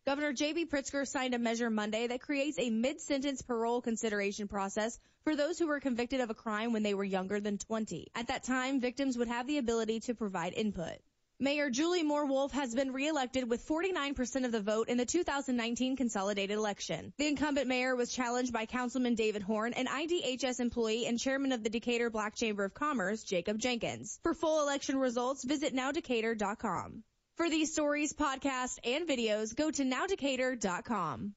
Governor J.B. Pritzker signed a measure Monday that creates a mid-sentence parole consideration process for those who were convicted of a crime when they were younger than 20. At that time, victims would have the ability to provide input. Mayor Julie Moore Wolf has been reelected with 49% of the vote in the 2019 consolidated election. The incumbent mayor was challenged by Councilman David Horn, an IDHS employee and chairman of the Decatur Black Chamber of Commerce, Jacob Jenkins. For full election results, visit nowdecatur.com. For these stories, podcasts, and videos, go to nowdecatur.com.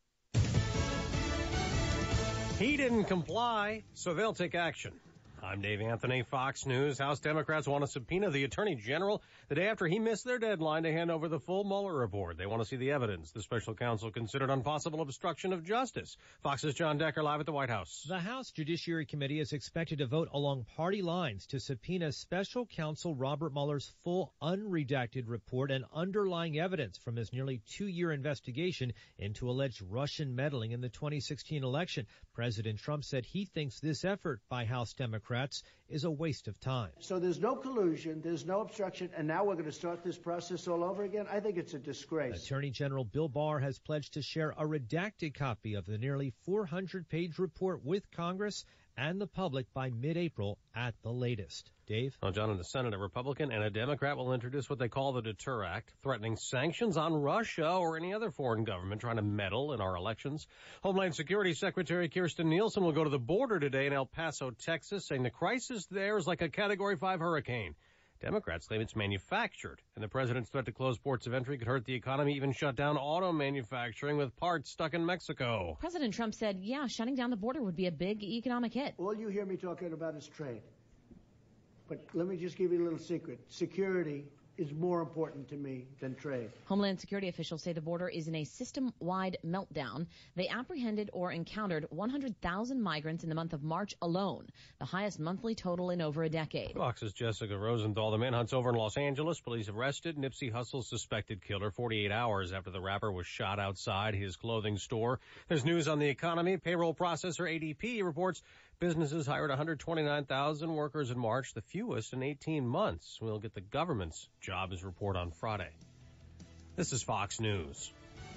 He didn't comply, so they'll take action. I'm Dave Anthony, Fox News. House Democrats want to subpoena the Attorney General the day after he missed their deadline to hand over the full Mueller report. They want to see the evidence the special counsel considered on possible obstruction of justice. Fox's John Decker live at the White House. The House Judiciary Committee is expected to vote along party lines to subpoena special counsel Robert Mueller's full unredacted report and underlying evidence from his nearly 2-year investigation into alleged Russian meddling in the 2016 election. President Trump said he thinks this effort by House Democrats is a waste of time. So there's no collusion, there's no obstruction, and now we're going to start this process all over again? I think it's a disgrace. Attorney General Bill Barr has pledged to share a redacted copy of the nearly 400-page report with Congress and the public by mid-April at the latest. Dave? Well, John, in the Senate, a Republican and a Democrat will introduce what they call the Deter Act, threatening sanctions on Russia or any other foreign government trying to meddle in our elections. Homeland Security Secretary Kirstjen Nielsen will go to the border today in El Paso, Texas, saying the crisis there is like a Category 5 hurricane. Democrats claim it's manufactured, and the president's threat to close ports of entry could hurt the economy, even shut down auto manufacturing with parts stuck in Mexico. President Trump said, shutting down the border would be a big economic hit. All you hear me talking about is trade. But let me just give you a little secret. Security is more important to me than trade. Homeland Security officials say the border is in a system-wide meltdown. They apprehended or encountered 100,000 migrants in the month of March alone, the highest monthly total in over a decade. Fox's Jessica Rosenthal. The manhunt's over in Los Angeles. Police arrested Nipsey Hussle's suspected killer 48 hours after the rapper was shot outside his clothing store. There's news on the economy. Payroll processor ADP reports businesses hired 129,000 workers in March, the fewest in 18 months. We'll get the government's jobs report on Friday. This is Fox News.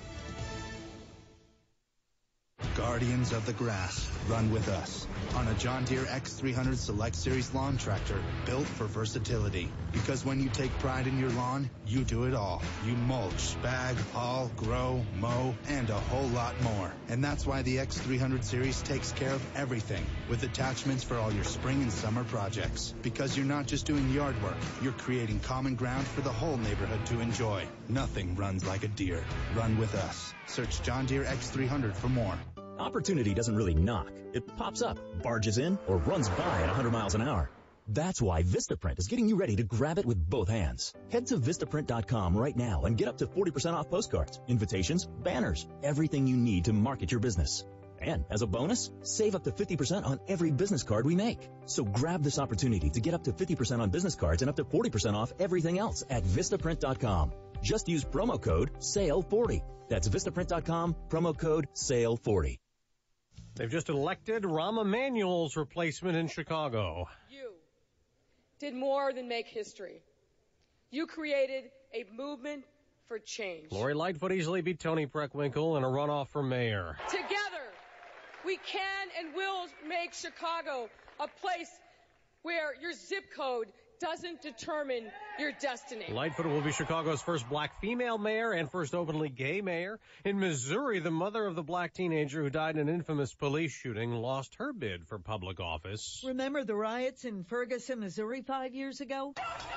Guardians of the Grass, run with us on a John Deere X300 Select Series lawn tractor built for versatility. Because when you take pride in your lawn, you do it all. You mulch, bag, haul, grow, mow, and a whole lot more. And that's why the X300 Series takes care of everything with attachments for all your spring and summer projects. Because you're not just doing yard work, you're creating common ground for the whole neighborhood to enjoy. Nothing runs like a Deere. Run with us. Search John Deere X300 for more. Opportunity doesn't really knock. It pops up, barges in, or runs by at 100 miles an hour. That's why Vistaprint is getting you ready to grab it with both hands. Head to Vistaprint.com right now and get up to 40% off postcards, invitations, banners, everything you need to market your business. And as a bonus, save up to 50% on every business card we make. So grab this opportunity to get up to 50% on business cards and up to 40% off everything else at Vistaprint.com. Just use promo code SALE40. That's Vistaprint.com, promo code SALE40. They've just elected Rahm Emanuel's replacement in Chicago. You did more than make history. You created a movement for change. Lori Lightfoot easily beat Tony Preckwinkle in a runoff for mayor. Together, we can and will make Chicago a place where your zip code doesn't determine your destiny. Lightfoot will be Chicago's first black female mayor and first openly gay mayor. In Missouri, the mother of the black teenager who died in an infamous police shooting lost her bid for public office. Remember the riots in Ferguson, Missouri 5 years ago?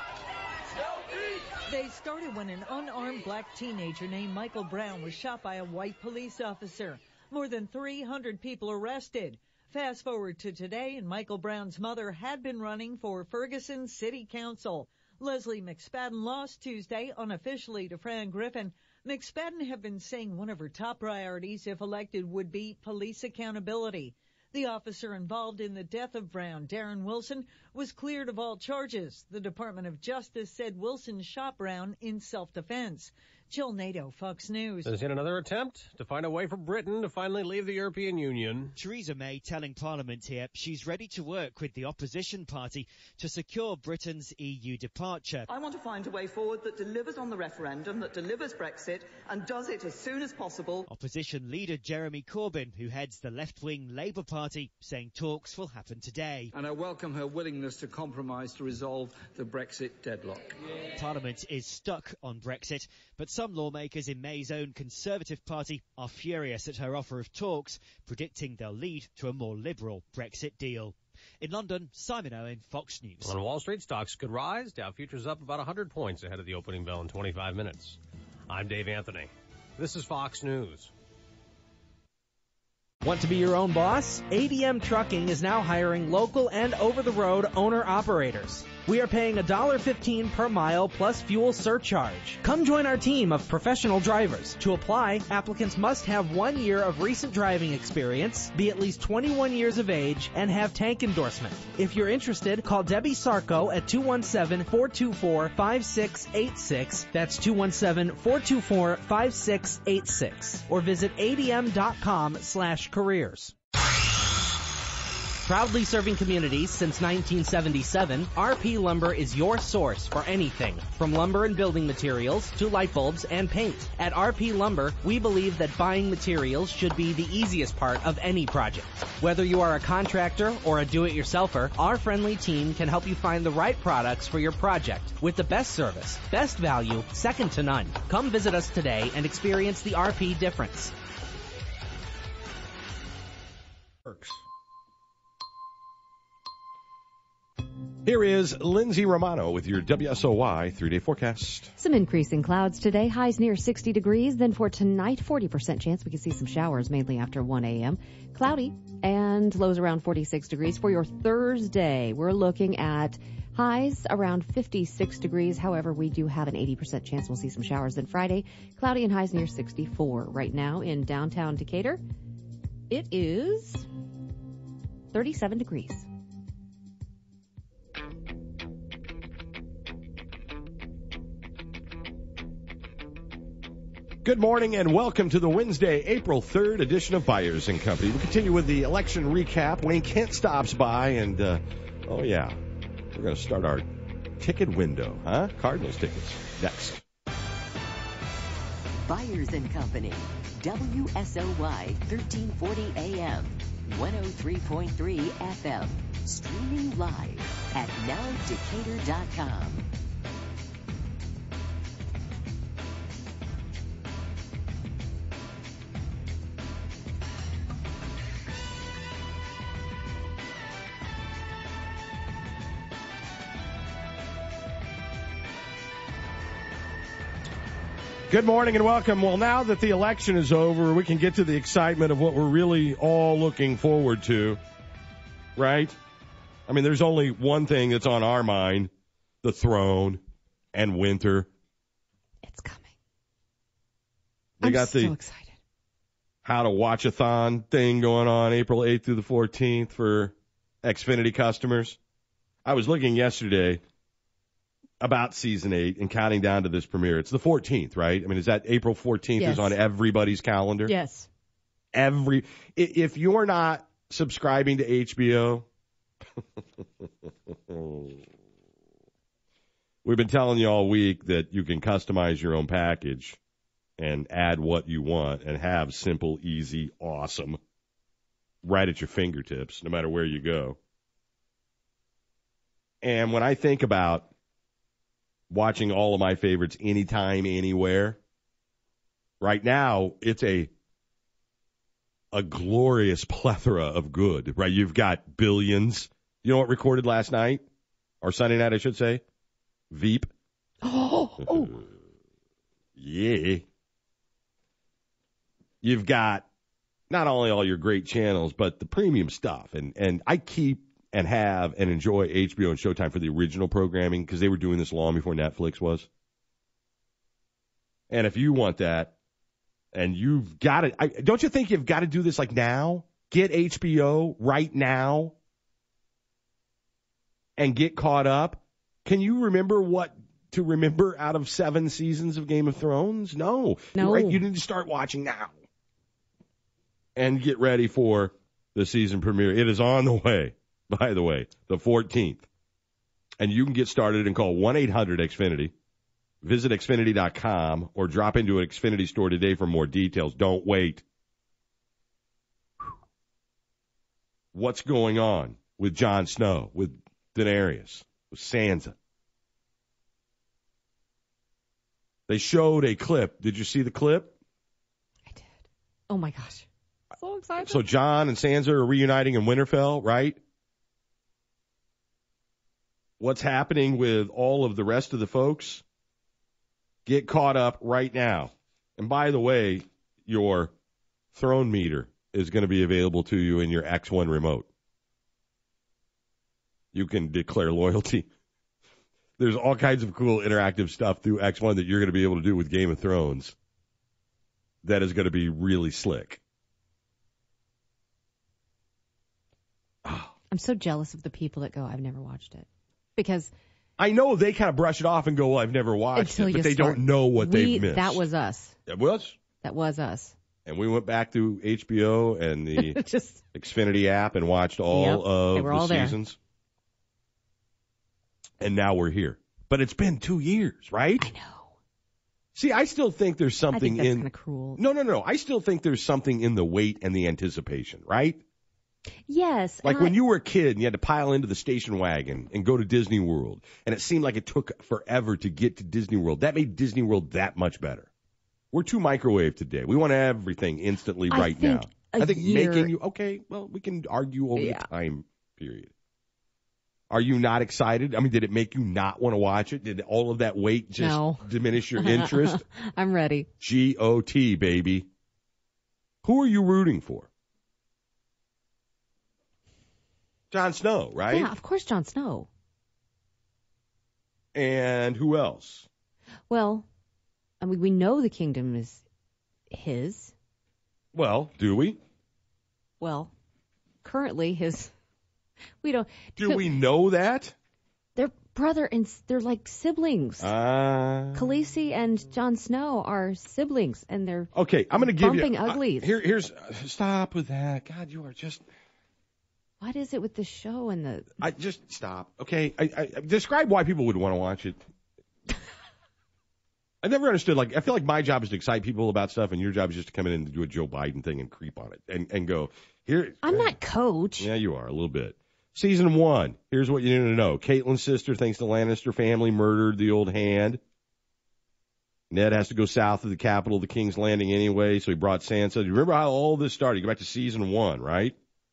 They started when an unarmed black teenager named Michael Brown was shot by a white police officer. More than 300 people arrested. Fast forward to today, and Michael Brown's mother had been running for Ferguson City Council. Leslie McSpadden lost Tuesday unofficially to Fran Griffin. McSpadden had been saying one of her top priorities, if elected, would be police accountability. The officer involved in the death of Brown, Darren Wilson, was cleared of all charges. The Department of Justice said Wilson shot Brown in self-defense. Jill Nato, Fox News. There's yet another attempt to find a way for Britain to finally leave the European Union. Theresa May telling Parliament here she's ready to work with the opposition party to secure Britain's EU departure. I want to find a way forward that delivers on the referendum, that delivers Brexit, and does it as soon as possible. Opposition leader Jeremy Corbyn, who heads the left-wing Labour Party, saying talks will happen today. And I welcome her willingness to compromise to resolve the Brexit deadlock. Parliament is stuck on Brexit, but some lawmakers in May's own Conservative Party are furious at her offer of talks, predicting they'll lead to a more liberal Brexit deal. In London, Simon Owen, Fox News. On Wall Street, stocks could rise. Dow futures up about 100 points ahead of the opening bell in 25 minutes. I'm Dave Anthony. This is Fox News. Want to be your own boss? ADM Trucking is now hiring local and over-the-road owner-operators. We are paying $1.15 per mile plus fuel surcharge. Come join our team of professional drivers. To apply, applicants must have 1 year of recent driving experience, be at least 21 years of age, and have tank endorsement. If you're interested, call Debbie Sarko at 217-424-5686. That's 217-424-5686. Or visit adm.com/careers. Proudly serving communities since 1977, RP Lumber is your source for anything, from lumber and building materials to light bulbs and paint. At RP Lumber, we believe that buying materials should be the easiest part of any project. Whether you are a contractor or a do-it-yourselfer, our friendly team can help you find the right products for your project with the best service, best value, second to none. Come visit us today and experience the RP difference. Here is Lindsay Romano with your WSOY 3-day forecast. Some increasing clouds today, highs near 60 degrees. Then for tonight, 40% chance we can see some showers, mainly after 1 a.m. Cloudy and lows around 46 degrees. For your Thursday, we're looking at highs around 56 degrees. However, we do have an 80% chance we'll see some showers. Then Friday, cloudy and highs near 64. Right now in downtown Decatur, it is 37 degrees. Good morning and welcome to the Wednesday, April 3rd edition of Byers & Company. We continue with the election recap. Wayne Kent stops by and, we're going to start our ticket window, huh? Cardinals tickets. Next. Byers & Company, WSOY 1340 AM, 103.3 FM, streaming live at nowdecatur.com. Good morning and welcome. Well, now that the election is over, we can get to the excitement of what we're really all looking forward to, right? I mean, there's only one thing that's on our mind, the throne and winter. It's coming. They got so excited. How to Watch-a-thon thing going on April 8th through the 14th for Xfinity customers. I was looking yesterday about season 8 and counting down to this premiere. It's the 14th, right? I mean, is that April 14th Yes. is on everybody's calendar? Yes. If you're not subscribing to HBO, we've been telling you all week that you can customize your own package and add what you want and have simple, easy, awesome right at your fingertips, no matter where you go. And when I think about watching all of my favorites anytime, anywhere, right now it's a glorious plethora of good, right? You've got Billions. You know what recorded last night? Or Sunday night, I should say? Veep. Oh. Yeah. You've got not only all your great channels, but the premium stuff. And I keep and have and enjoy HBO and Showtime for the original programming because they were doing this long before Netflix was. And if you want that, and you've got it, don't you think you've got to do this like now? Get HBO right now and get caught up. Can you remember what to remember out of 7 seasons of Game of Thrones? No. No. Right? You need to start watching now. And get ready for the season premiere. It is on the way, by the way, the 14th. And you can get started and call 1-800-XFINITY. Visit Xfinity.com or drop into an Xfinity store today for more details. Don't wait. What's going on with Jon Snow, with Daenerys, with Sansa? They showed a clip. Did you see the clip? I did. Oh, my gosh. So excited. So Jon and Sansa are reuniting in Winterfell, right? What's happening with all of the rest of the folks? Get caught up right now. And by the way, your throne meter is going to be available to you in your X1 remote. You can declare loyalty. There's all kinds of cool interactive stuff through X1 that you're going to be able to do with Game of Thrones that is going to be really slick. I'm so jealous of the people that go, I've never watched it. Because I know they kind of brush it off and go, well, I've never watched it, but they don't know what they've missed. That was us. It was? That was us. And we went back to HBO and the Xfinity app and watched all of the seasons. And now we're here. But it's been 2 years, right? I know. See, I still think there's something I think that's kind of cruel. No. I still think there's something in the wait and the anticipation, right? Yes. Like when you were a kid and you had to pile into the station wagon and go to Disney World, and it seemed like it took forever to get to Disney World. That made Disney World that much better. We're too microwave today. We want everything instantly right now. I think making you, okay, well, we can argue over the time period. Are you not excited? I mean, did it make you not want to watch it? Did all of that wait just diminish your interest? I'm ready. GOT, baby. Who are you rooting for? Jon Snow, right? Yeah, of course Jon Snow. And who else? Well, I mean, we know the kingdom is his. Well, do we? Well, currently his. We don't. Do we know that? They're brother and they're like siblings. Khaleesi and Jon Snow are siblings, and they're okay. I'm going to give bumping you uglies. Here's stop with that. God, you are just. What is it with the show and the? I just stop. Okay, I describe why people would want to watch it. I never understood. Like, I feel like my job is to excite people about stuff, and your job is just to come in and do a Joe Biden thing and creep on it and go here. I'm not coach. Yeah, you are a little bit. Season 1. Here's what you need to know. Caitlyn's sister thinks the Lannister family murdered the old hand. Ned has to go south of the capital of the King's Landing anyway, so he brought Sansa. Do you remember how all this started? You go back to season 1, right?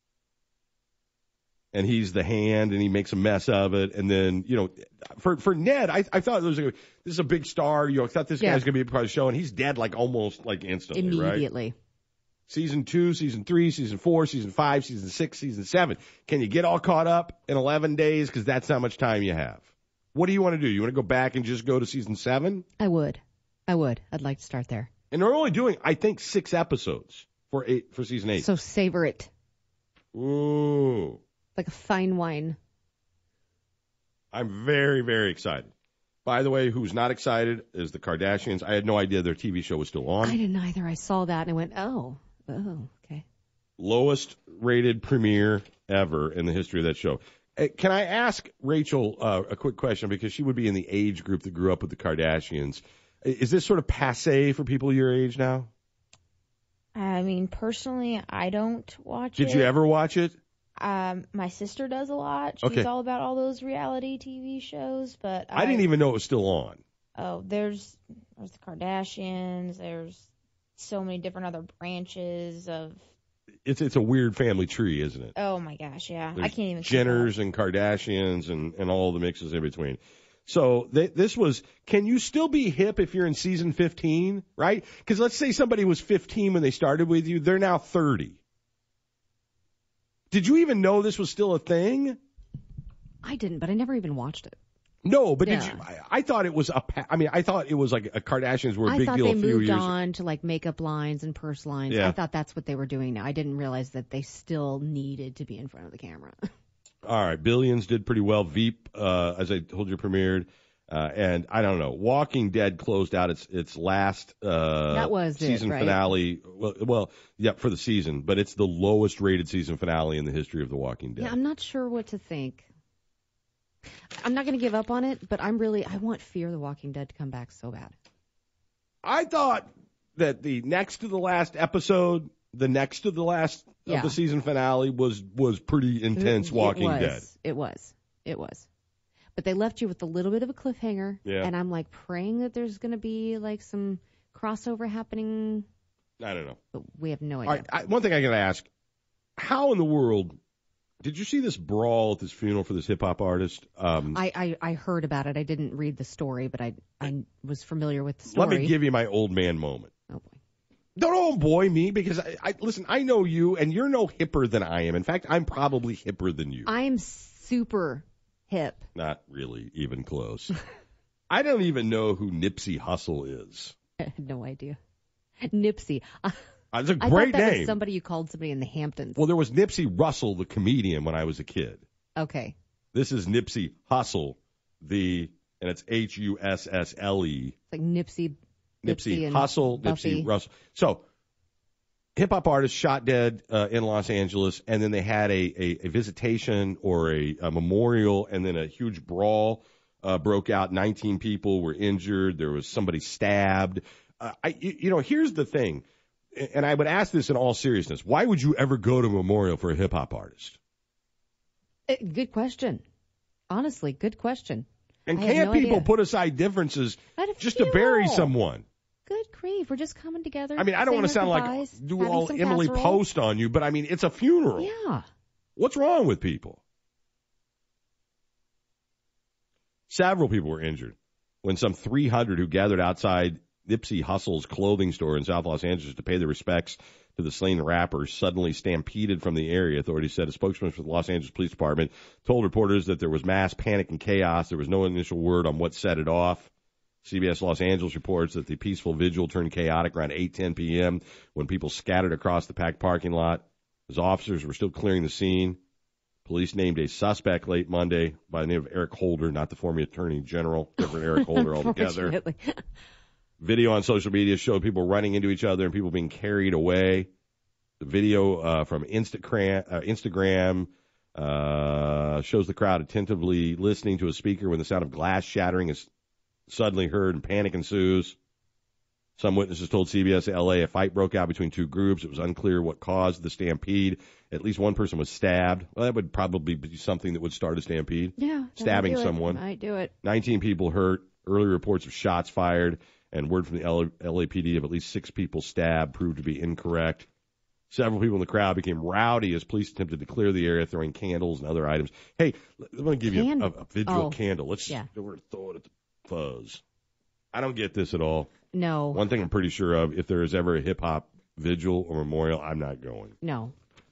And he's the hand, and he makes a mess of it. And then, you know, for Ned, I thought this is a big star. You know, I thought this guy's going to be a part of the show, and he's dead like almost like instantly, immediately. Right? Season 2, Season 3, Season 4, Season 5, Season 6, Season 7. Can you get all caught up in 11 days? Because that's how much time you have. What do you want to do? You want to go back and just go to Season 7? I would. I'd like to start there. And they're only doing, I think, 6 episodes for Season 8. So savor it. Ooh. Like a fine wine. I'm very, very excited. By the way, who's not excited is the Kardashians. I had no idea their TV show was still on. I didn't either. I saw that and I went, oh, okay. Lowest rated premiere ever in the history of that show. Can I ask Rachel a quick question? Because she would be in the age group that grew up with the Kardashians. Is this sort of passé for people your age now? I mean, personally, I don't watch it. Did you ever watch it? My sister does a lot. She's all about all those reality TV shows, but I didn't even know it was still on. Oh, there's the Kardashians. There's so many different other branches of. It's a weird family tree, isn't it? Oh my gosh, yeah. There's I can't even. Jenners and Kardashians and all the mixes in between. So this was. Can you still be hip if you're in season 15, right? Because let's say somebody was 15 when they started with you. They're now 30. Did you even know this was still a thing? I didn't, but I never even watched it. No, but did you? I thought it was I thought it was like a Kardashians were a big deal a few years ago. I thought they moved on to like makeup lines and purse lines. Yeah. I thought that's what they were doing now. I didn't realize that they still needed to be in front of the camera. All right, Billions did pretty well. Veep, as I told you, premiered. And I don't know. Walking Dead closed out its last that was season right? finale. Well, yeah, for the season, but it's the lowest rated season finale in the history of The Walking Dead. Yeah, I'm not sure what to think. I'm not going to give up on it, but I want Fear the Walking Dead to come back so bad. I thought that the next to the last episode, the next to the last of the season finale was pretty intense. Walking Dead. It was. But they left you with a little bit of a cliffhanger. Yeah. And I'm like praying that there's going to be like some crossover happening. I don't know. But we have no idea. One thing I got to ask, how in the world did you see this brawl at this funeral for this hip hop artist? I heard about it. I didn't read the story, but I was familiar with the story. Let me give you my old man moment. Oh boy. Don't oh boy me, because listen, I know you and you're no hipper than I am. In fact, I'm probably hipper than you. I'm super hip. Not really even close. I don't even know who Nipsey Hussle is. I had no idea. Nipsey. It's a I great thought that name. was somebody you called somebody in the Hamptons. Well, there was Nipsey Russell, the comedian, when I was a kid. Okay. This is Nipsey Hussle, and it's Hussle. It's like Nipsey and Hussle, Buffy. Nipsey Russell. So, hip-hop artist shot dead in Los Angeles, and then they had a visitation or a memorial, and then a huge brawl broke out. 19 people were injured. There was somebody stabbed. Here's the thing, and I would ask this in all seriousness. Why would you ever go to a memorial for a hip-hop artist? Good question. Honestly, good question. And can't people put aside differences just to bury someone? Good grief, we're just coming together. I mean, I don't want to sound like do all Emily Post on you, but I mean, it's a funeral. Yeah. What's wrong with people? Several people were injured when some 300 who gathered outside Nipsey Hussle's clothing store in South Los Angeles to pay their respects to the slain rapper suddenly stampeded from the area. Authorities said a spokesman for the Los Angeles Police Department told reporters that there was mass panic and chaos. There was no initial word on what set it off. CBS Los Angeles reports that the peaceful vigil turned chaotic around 8:10 p.m. when people scattered across the packed parking lot. As officers were still clearing the scene, police named a suspect late Monday by the name of Eric Holder, not the former Attorney General, different Eric Holder altogether. Video on social media showed people running into each other and people being carried away. The video from Instagram shows the crowd attentively listening to a speaker when the sound of glass shattering is suddenly heard and panic ensues. Some witnesses told CBS LA a fight broke out between two groups. It was unclear what caused the stampede. At least one person was stabbed. Well, that would probably be something that would start a stampede. Yeah. Stabbing someone. Might do it. 19 people hurt. Early reports of shots fired and word from the LAPD of at least 6 people stabbed proved to be incorrect. Several people in the crowd became rowdy as police attempted to clear the area, throwing candles and other items. Hey, I'm going to give you a vigil candle. We're going to throw it at the fuzz. I don't get this at all. No. One thing I'm pretty sure of, if there is ever a hip-hop vigil or memorial, I'm not going. No.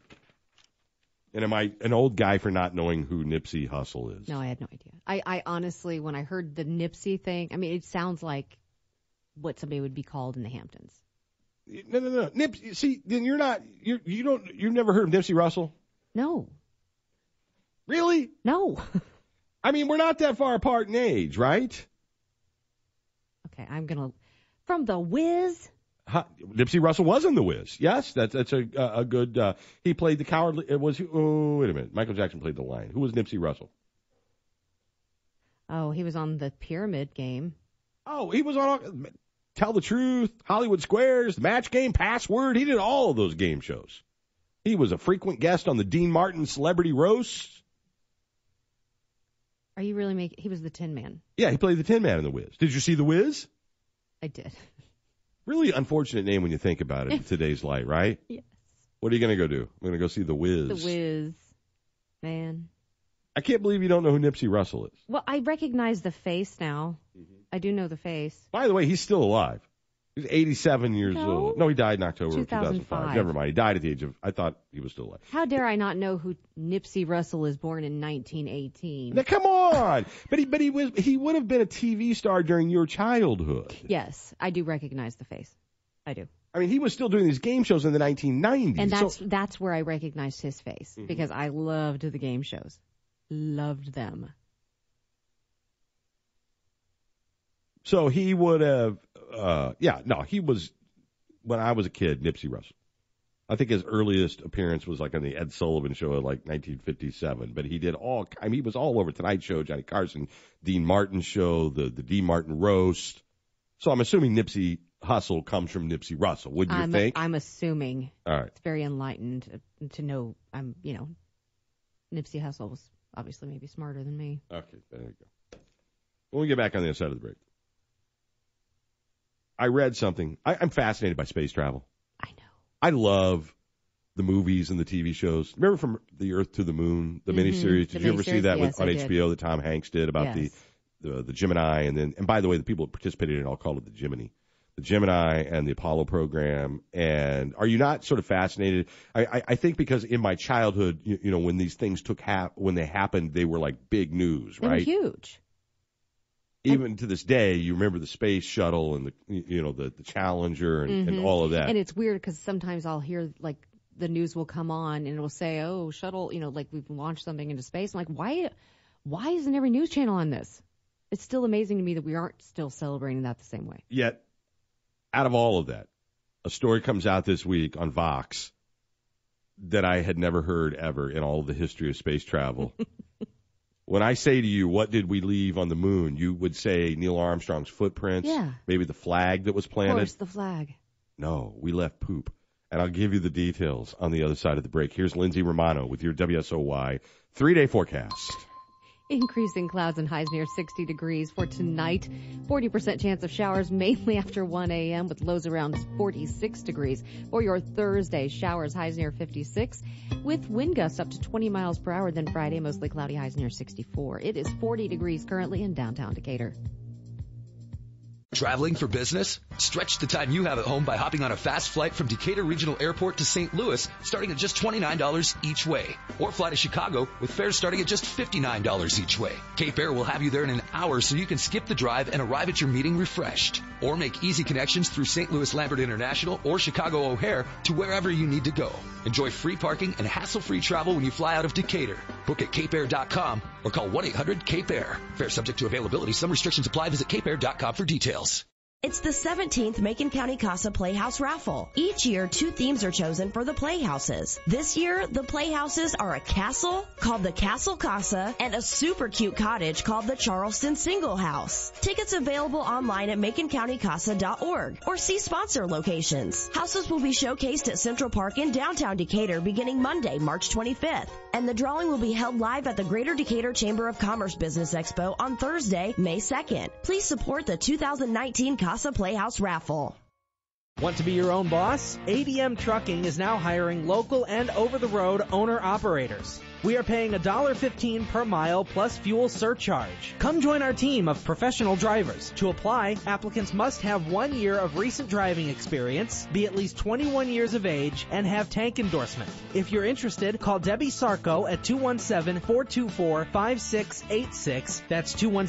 And am I an old guy for not knowing who Nipsey Hussle is? No, I had no idea. I honestly, when I heard the Nipsey thing, I mean, it sounds like what somebody would be called in the Hamptons. No. Nipsey, see, then you've never heard of Nipsey Russell? No. Really? No. I mean, we're not that far apart in age, right? Okay, from The Wiz. Nipsey Russell was in The Wiz. Yes, that's a good. He played the cowardly. It was. Oh, wait a minute. Michael Jackson played the lion. Who was Nipsey Russell? Oh, he was on the Pyramid Game. Oh, he was on Tell the Truth, Hollywood Squares, The Match Game, Password. He did all of those game shows. He was a frequent guest on the Dean Martin Celebrity Roast. Are you really making? He was the Tin Man. Yeah, he played the Tin Man in The Wiz. Did you see The Wiz? I did. Really unfortunate name when you think about it in today's light, right? Yes. What are you going to go do? I'm going to go see The Wiz. The Wiz. Man. I can't believe you don't know who Nipsey Russell is. Well, I recognize the face now. Mm-hmm. I do know the face. By the way, he's still alive. He's 87 years old. No, he died in October of 2005. Never mind. He died at the age of, I thought he was still alive. How dare I not know who Nipsey Russell is, born in 1918? Now, come on. But he would have been a TV star during your childhood. Yes, I do recognize the face. I do. I mean, he was still doing these game shows in the 1990s. And that's where I recognized his face, because I loved the game shows. Loved them. So he would have, he was, when I was a kid, Nipsey Russell. I think his earliest appearance was like on the Ed Sullivan Show in like 1957. But he did he was all over Tonight Show, Johnny Carson, Dean Martin Show, the Dean Martin Roast. So I'm assuming Nipsey Hussle comes from Nipsey Russell. Wouldn't you think? I'm assuming. All right. It's very enlightened to know. Nipsey Hussle was obviously maybe smarter than me. Okay, there you go. When we get back on the other side of the break, I read something. I'm fascinated by space travel. I know. I love the movies and the TV shows. Remember From the Earth to the Moon, the miniseries? Did you ever see that on HBO that Tom Hanks did about the Gemini? And by the way, the people that participated in it all called it the Gemini. The Gemini and the Apollo program. And are you not sort of fascinated? I think because in my childhood, when these things when they happened, they were like big news, right? They were huge. Even to this day, you remember the space shuttle and the Challenger and all of that. And it's weird because sometimes I'll hear like the news will come on and it'll say, "Oh, shuttle, like we've launched something into space." I'm like, why isn't every news channel on this? It's still amazing to me that we aren't still celebrating that the same way. Yet, out of all of that, a story comes out this week on Vox that I had never heard ever in all of the history of space travel. When I say to you, what did we leave on the moon, you would say Neil Armstrong's footprints, maybe the flag that was planted. Of course, the flag. No, we left poop. And I'll give you the details on the other side of the break. Here's Lindsay Romano with your WSOY 3-day forecast. Increasing clouds and highs near 60 degrees for tonight. 40% chance of showers mainly after 1 a.m. with lows around 46 degrees. For your Thursday, showers, highs near 56 with wind gusts up to 20 miles per hour. Then Friday, mostly cloudy, highs near 64. It is 40 degrees currently in downtown Decatur. Traveling for business? Stretch the time you have at home by hopping on a fast flight from Decatur Regional Airport to St. Louis, starting at just $29 each way. Or fly to Chicago with fares starting at just $59 each way. Cape Air will have you there in an hour so you can skip the drive and arrive at your meeting refreshed. Or make easy connections through St. Louis Lambert International or Chicago O'Hare to wherever you need to go. Enjoy free parking and hassle-free travel when you fly out of Decatur. Book at capeair.com or call 1-800-CAPE-AIR. Fare subject to availability. Some restrictions apply. Visit capeair.com for details. It's the 17th Macon County Casa Playhouse Raffle. Each year, 2 themes are chosen for the Playhouses. This year, the Playhouses are a castle called the Castle Casa and a super cute cottage called the Charleston Single House. Tickets available online at MaconCountyCasa.org or see sponsor locations. Houses will be showcased at Central Park in downtown Decatur beginning Monday, March 25th. And the drawing will be held live at the Greater Decatur Chamber of Commerce Business Expo on Thursday, May 2nd. Please support the 2019 Casa Playhouse Raffle. Want to be your own boss? ADM Trucking is now hiring local and over-the-road owner-operators. We are paying $1.15 per mile plus fuel surcharge. Come join our team of professional drivers. To apply, applicants must have 1 year of recent driving experience, be at least 21 years of age, and have tank endorsement. If you're interested, call Debbie Sarko at 217-424-5686. That's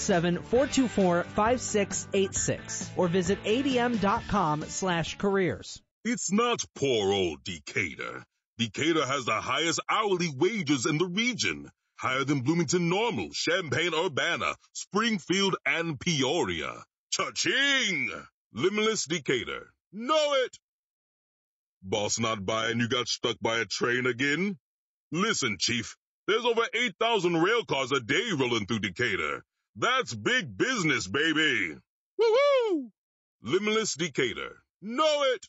217-424-5686. Or visit adm.com/careers. It's not poor old Decatur. Decatur has the highest hourly wages in the region, higher than Bloomington Normal, Champaign-Urbana, Springfield, and Peoria. Cha-ching! Limitless Decatur. Know it! Boss not buying, you got stuck by a train again? Listen, Chief, there's over 8,000 rail cars a day rolling through Decatur. That's big business, baby. Woo-hoo! Limitless Decatur. Know it!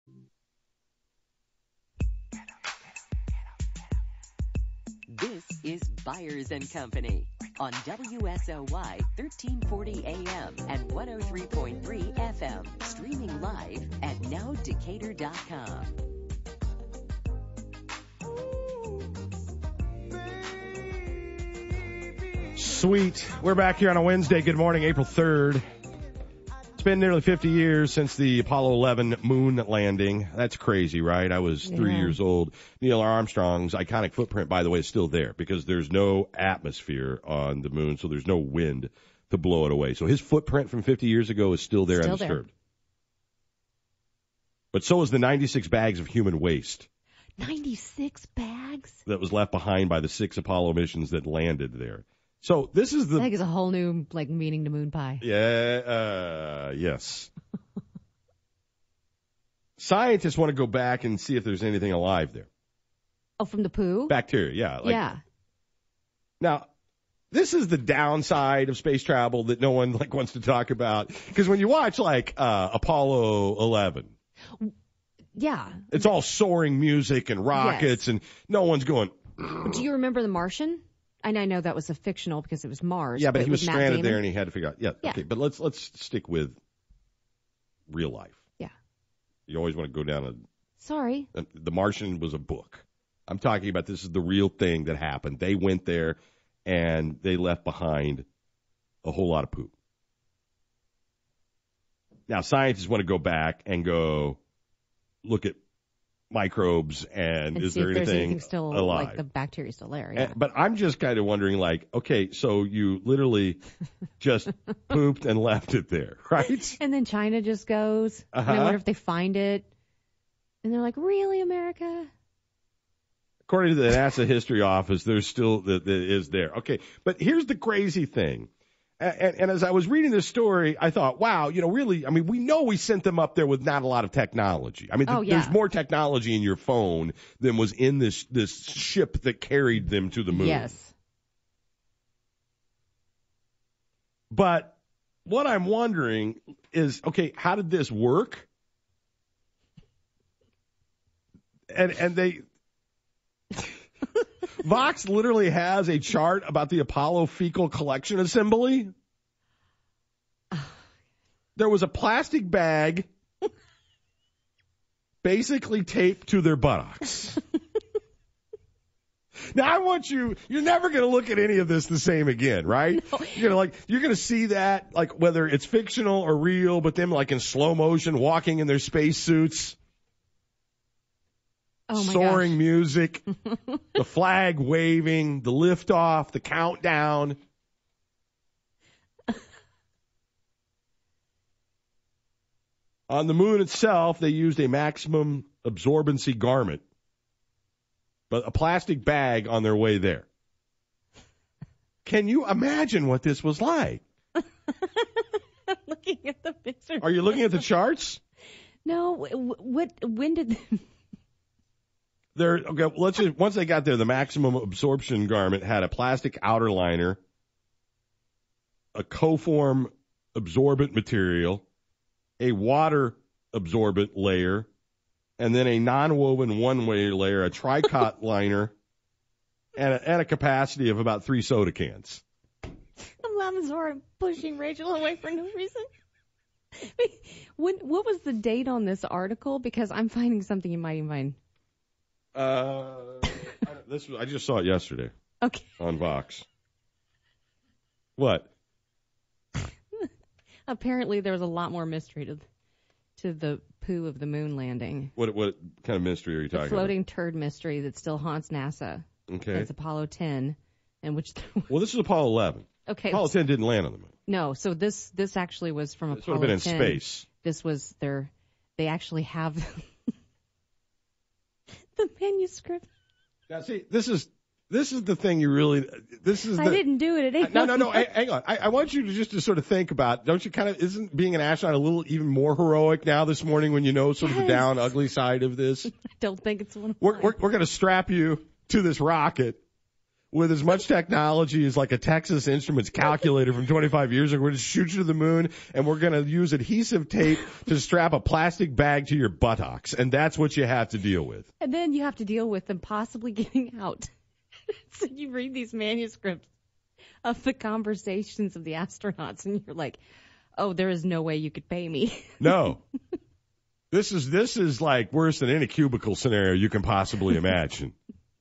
This is Byers & Company on WSOY 1340 AM and 103.3 FM. Streaming live at nowdecatur.com. Sweet. We're back here on a Wednesday. Good morning, April 3rd. It's been nearly 50 years since the Apollo 11 moon landing. That's crazy, right? I was 3 years old. Neil Armstrong's iconic footprint, by the way, is still there because there's no atmosphere on the moon, so there's no wind to blow it away. So his footprint from 50 years ago is still there undisturbed. But so is the 96 bags of human waste. 96 bags? That was left behind by the 6 Apollo missions that landed there. So this is I think it's a whole new, meaning to moon pie. Yeah, yes. Scientists want to go back and see if there's anything alive there. Oh, from the poo? Bacteria, yeah. Yeah. Now, this is the downside of space travel that no one wants to talk about. Because when you watch Apollo 11, yeah, it's all soaring music and rockets, and no one's going. Do you remember The Martian? And I know that was a fictional because it was Mars. Yeah, but he was Matt stranded Damon. there and he had to figure out. Yeah, okay, but let's stick with real life. Yeah. You always want to go down Sorry. The Martian was a book. I'm talking about this is the real thing that happened. They went there and they left behind a whole lot of poop. Now, scientists want to go back and go look at microbes and is see there if there's anything still, alive? the bacteria still there. Yeah. But I'm just kind of wondering, okay, so you literally just pooped and left it there, right? And then China just goes. And I wonder if they find it. And they're like, really, America? According to the NASA History Office, there's still that is there. Okay, but here's the crazy thing. And as I was reading this story, I thought, wow, really, we know we sent them up there with not a lot of technology. There's more technology in your phone than was in this ship that carried them to the moon. Yes. But what I'm wondering is, okay, how did this work? And they... Vox literally has a chart about the Apollo fecal collection assembly. There was a plastic bag basically taped to their buttocks. Now I want you're never going to look at any of this the same again, right? No. You're going to see that, whether it's fictional or real, but them in slow motion walking in their spacesuits. Oh my soaring gosh. Music, the flag waving, the liftoff, the countdown. On the moon itself, they used a maximum absorbency garment, but a plastic bag on their way there. Can you imagine what this was like? I'm looking at the picture. Are you looking at the charts? No. When did... Once they got there, the maximum absorption garment had a plastic outer liner, a coform absorbent material, a water absorbent layer, and then a non-woven one-way layer, a tricot liner, and a capacity of about 3 soda cans. I'm laughing so hard, I'm pushing Rachel away for no reason. What was the date on this article? Because I'm finding something you might even find. I just saw it yesterday. Okay. On Vox. What? Apparently, there was a lot more mystery to the poo of the moon landing. What kind of mystery are you talking about? The floating turd mystery that still haunts NASA. Okay. That's Apollo 10, and which. Well, this is Apollo 11. Okay. Apollo 10 didn't land on the moon. No, so this actually was from This Apollo would have 10. been in space. This was they actually have the manuscript. Now, see, this is the thing you really. I didn't do it. It ain't No. Hang on. I want you to sort of think about. Don't you isn't being an astronaut a little even more heroic now this morning when you know sort of the down ugly side of this? I don't think it's one of We're going to strap you to this rocket with as much technology as a Texas Instruments calculator from 25 years ago. We're going to shoot you to the moon, and we're going to use adhesive tape to strap a plastic bag to your buttocks, and that's what you have to deal with. And then you have to deal with them possibly getting out. So you read these manuscripts of the conversations of the astronauts, and you're like, oh, there is no way you could pay me. No. This is worse than any cubicle scenario you can possibly imagine.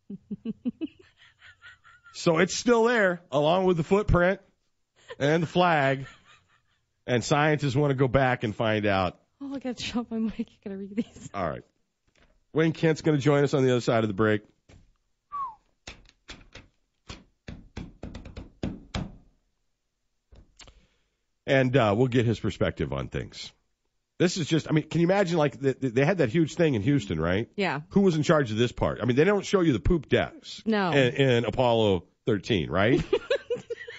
So it's still there, along with the footprint and the flag, and scientists want to go back and find out. Oh, I got to drop my mic. I got to read these. All right. Wayne Kent's going to join us on the other side of the break. And we'll get his perspective on things. This is just, can you imagine, they had that huge thing in Houston, right? Yeah. Who was in charge of this part? They don't show you the poop deaths. No. In Apollo 13, right?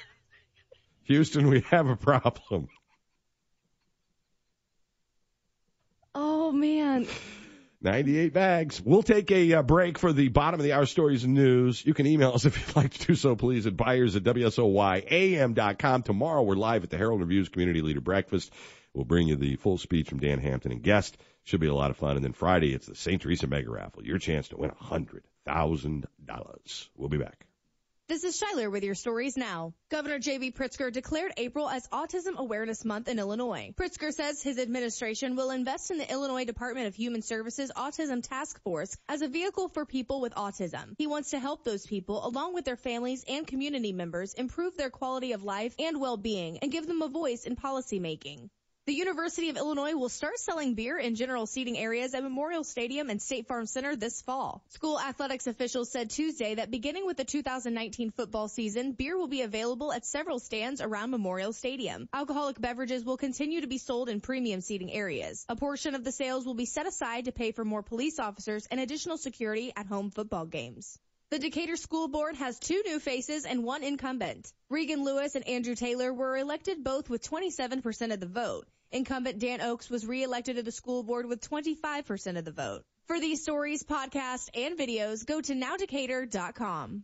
Houston, we have a problem. Oh, man. 98 bags. We'll take a break for the bottom of the hour stories and news. You can email us if you'd like to do so, please, at buyers@wsoyam.com. Tomorrow we're live at the Herald Review's Community Leader Breakfast. We'll bring you the full speech from Dan Hampton and guest. Should be a lot of fun. And then Friday, it's the St. Teresa Mega Raffle. Your chance to win $100,000. We'll be back. This is Schuyler with your stories now. Governor J.B. Pritzker declared April as Autism Awareness Month in Illinois. Pritzker says his administration will invest in the Illinois Department of Human Services Autism Task Force as a vehicle for people with autism. He wants to help those people, along with their families and community members, improve their quality of life and well-being and give them a voice in policy making. The University of Illinois will start selling beer in general seating areas at Memorial Stadium and State Farm Center this fall. School athletics officials said Tuesday that beginning with the 2019 football season, beer will be available at several stands around Memorial Stadium. Alcoholic beverages will continue to be sold in premium seating areas. A portion of the sales will be set aside to pay for more police officers and additional security at home football games. The Decatur School Board has 2 new faces and 1 incumbent. Regan Lewis and Andrew Taylor were elected both with 27% of the vote. Incumbent Dan Oakes was reelected to the school board with 25% of the vote. For these stories, podcasts, and videos, go to nowdecatur.com.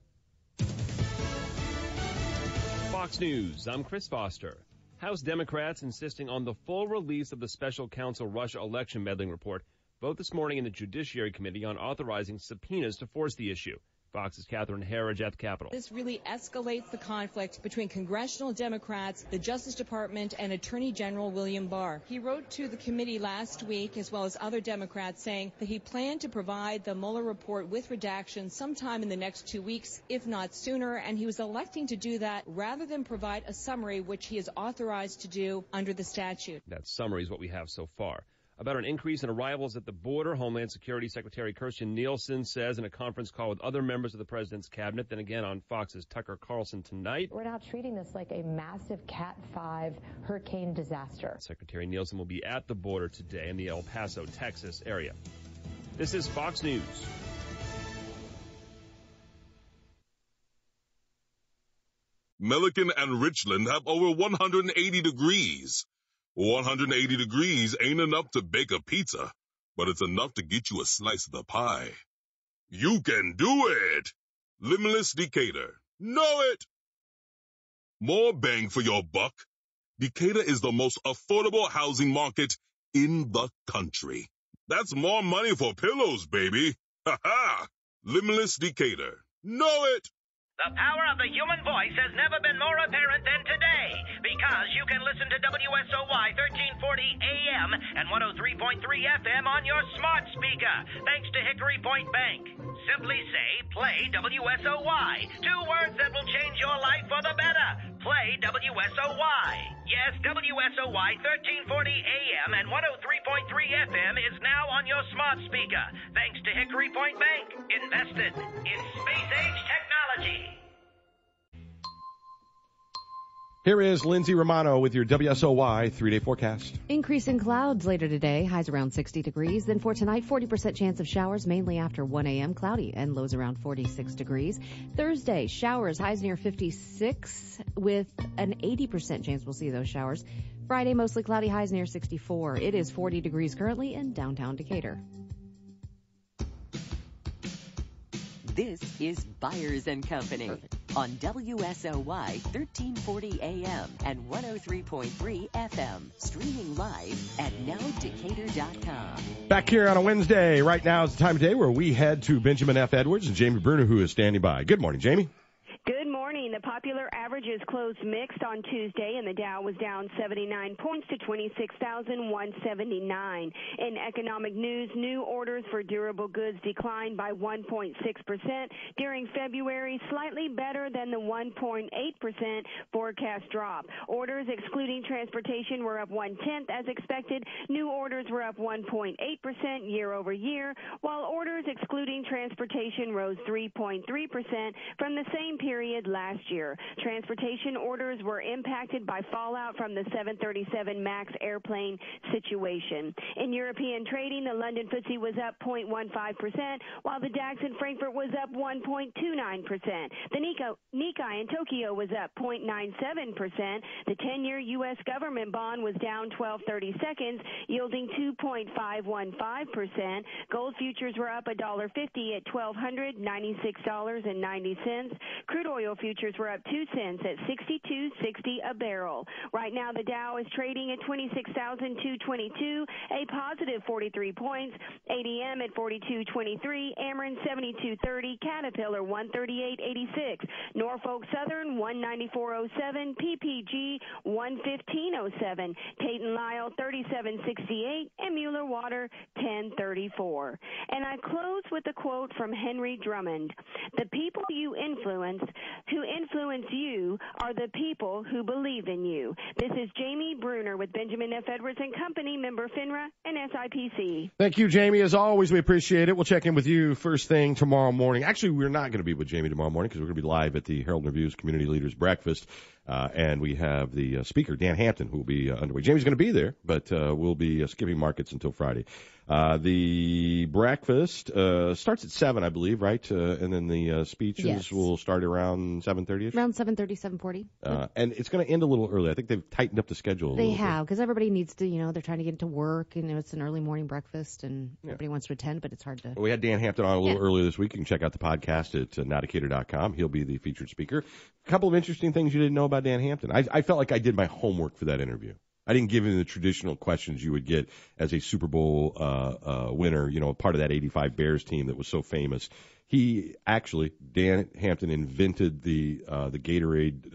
Fox News, I'm Chris Foster. House Democrats insisting on the full release of the special counsel Russia election meddling report, vote this morning in the Judiciary Committee on authorizing subpoenas to force the issue. Fox's Catherine Herridge at the Capitol. This really escalates the conflict between congressional Democrats, the Justice Department, and Attorney General William Barr. He wrote to the committee last week, as well as other Democrats, saying that he planned to provide the Mueller report with redactions sometime in the next 2 weeks, if not sooner, and he was electing to do that rather than provide a summary, which he is authorized to do under the statute. That summary is what we have so far. About an increase in arrivals at the border, Homeland Security Secretary Kirstjen Nielsen says in a conference call with other members of the president's cabinet, then again on Fox's Tucker Carlson tonight. We're now treating this like a massive Cat 5 hurricane disaster. Secretary Nielsen will be at the border today in the El Paso, Texas area. This is Fox News. Milliken and Richland have over 180 degrees. 180 degrees ain't enough to bake a pizza, but it's enough to get you a slice of the pie. You can do it! Limitless Decatur. Know it! More bang for your buck. Decatur is the most affordable housing market in the country. That's more money for pillows, baby. Ha ha! Limitless Decatur. Know it! The power of the human voice has never been more apparent than today, because you can listen to WSOY 1340 AM and 103.3 FM on your smart speaker, thanks to Hickory Point Bank. Simply say, play WSOY. 2 words that will change your life for the better. Play WSOY. Yes, WSOY 1340 AM and 103.3 FM is now on your smart speaker, thanks to Hickory Point Bank. Invested in space-age technology. Here is Lindsay Romano with your WSOY 3-day forecast. Increase in clouds later today, highs around 60 degrees. Then for tonight, 40% chance of showers, mainly after 1 a.m., cloudy, and lows around 46 degrees. Thursday, showers, highs near 56, with an 80% chance we'll see those showers. Friday, mostly cloudy, highs near 64. It is 40 degrees currently in downtown Decatur. This is Byers & Company on WSOY 1340 AM and 103.3 FM. Streaming live at nowdecatur.com. Back here on a Wednesday. Right now is the time of day where we head to Benjamin F. Edwards and Jamie Bruner, who is standing by. Good morning, Jamie. Good morning. The popular averages closed mixed on Tuesday, and the Dow was down 79 points to 26,179. In economic news, new orders for durable goods declined by 1.6% during February, slightly better than the 1.8% forecast drop. Orders excluding transportation were up 0.1% as expected. New orders were up 1.8% year over year, while orders excluding transportation rose 3.3% from the same period last last year. Transportation orders were impacted by fallout from the 737 MAX airplane situation. In European trading, the London FTSE was up 0.15%, while the DAX in Frankfurt was up 1.29%. The Nikkei in Tokyo was up 0.97%. The 10-year U.S. government bond was down 12/30 seconds, yielding 2.515%. Gold futures were up $1.50 at $1,296.90. Crude oil futures were up 2 cents at $62.60 a barrel. Right now, the Dow is trading at 26,222, a positive 43 points. ADM at 42.23, Ameren 72.30, Caterpillar 138.86, Norfolk Southern 194.07, PPG 115.07, Tate & Lyle 37.68, and Mueller Water 10.34. And I close with a quote from Henry Drummond. The people you influence, who influence you, are the people who believe in you. This is Jamie Bruner with Benjamin F. Edwards & Company, member FINRA and SIPC. Thank you, Jamie. As always, we appreciate it. We'll check in with you first thing tomorrow morning. Actually, we're not going to be with Jamie tomorrow morning because we're going to be live at the Herald Review's Community Leaders Breakfast. And we have the speaker, Dan Hampton, who will be underway. Jamie's going to be there, but we'll be skipping markets until Friday. The breakfast starts at 7, I believe, right? And then the speeches will start around 7:30ish? Around 7:30, 7:40. And it's going to end a little early. I think they've tightened up the schedule a They little have, because everybody needs to, they're trying to get into work, and it's an early morning breakfast, and everybody wants to attend, but it's hard to. We had Dan Hampton on a little earlier this week. You can check out the podcast at notdecatur.com. He'll be the featured speaker. A couple of interesting things you didn't know about Dan Hampton. I felt like I did my homework for that interview. I didn't give him the traditional questions you would get as a Super Bowl winner, part of that 85 Bears team that was so famous. He actually, Dan Hampton, invented the Gatorade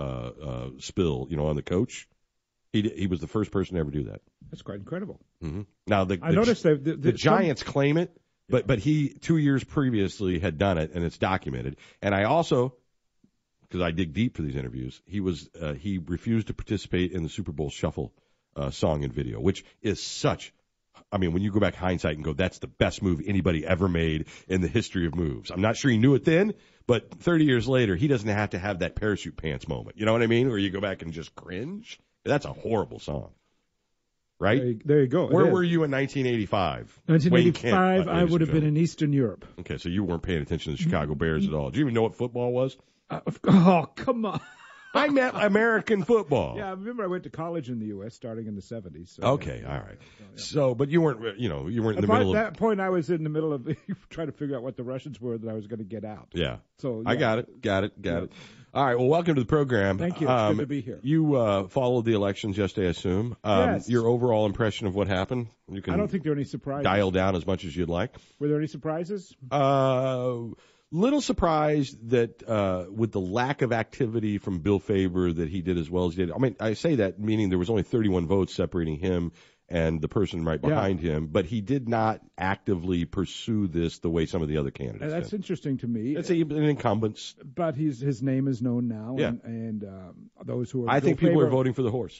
spill, on the coach. He was the first person to ever do that. That's quite incredible. Mm-hmm. Now, I noticed the Giants claim it, but he 2 years previously had done it, and it's documented. And I also, because I dig deep for these interviews, he refused to participate in the Super Bowl Shuffle song and video, which is such. I mean, when you go back hindsight and go, that's the best move anybody ever made in the history of moves. I'm not sure he knew it then, but 30 years later, he doesn't have to have that parachute pants moment. You know what I mean? Where you go back and just cringe. That's a horrible song. Right? There you go. Where were you in 1985? 1985, I would have been in Eastern Europe. Okay, so you weren't paying attention to the Chicago Bears at all. Do you even know what football was? Oh, come on. I meant American football. Yeah, I remember I went to college in the U.S. starting in the 70s. So okay, all right. So, but you weren't, you weren't in the middle of... At that point, I was in the middle of trying to figure out what the Russians were that I was going to get out. Yeah. So I got it. All right, well, welcome to the program. Thank you. It's good to be here. You followed the elections yesterday, I assume. Yes. Your overall impression of what happened? You can I don't think there are any surprises. Dial down as much as you'd like. Were there any surprises? Little surprised that with the lack of activity from Bill Faber that he did as well as he did. I mean, I say that meaning there was only 31 votes separating him and the person right behind him, but he did not actively pursue this the way some of the other candidates That's did. interesting to me. It's an incumbent. But his name is known now, Yeah. and those who are I think people are voting for the horse.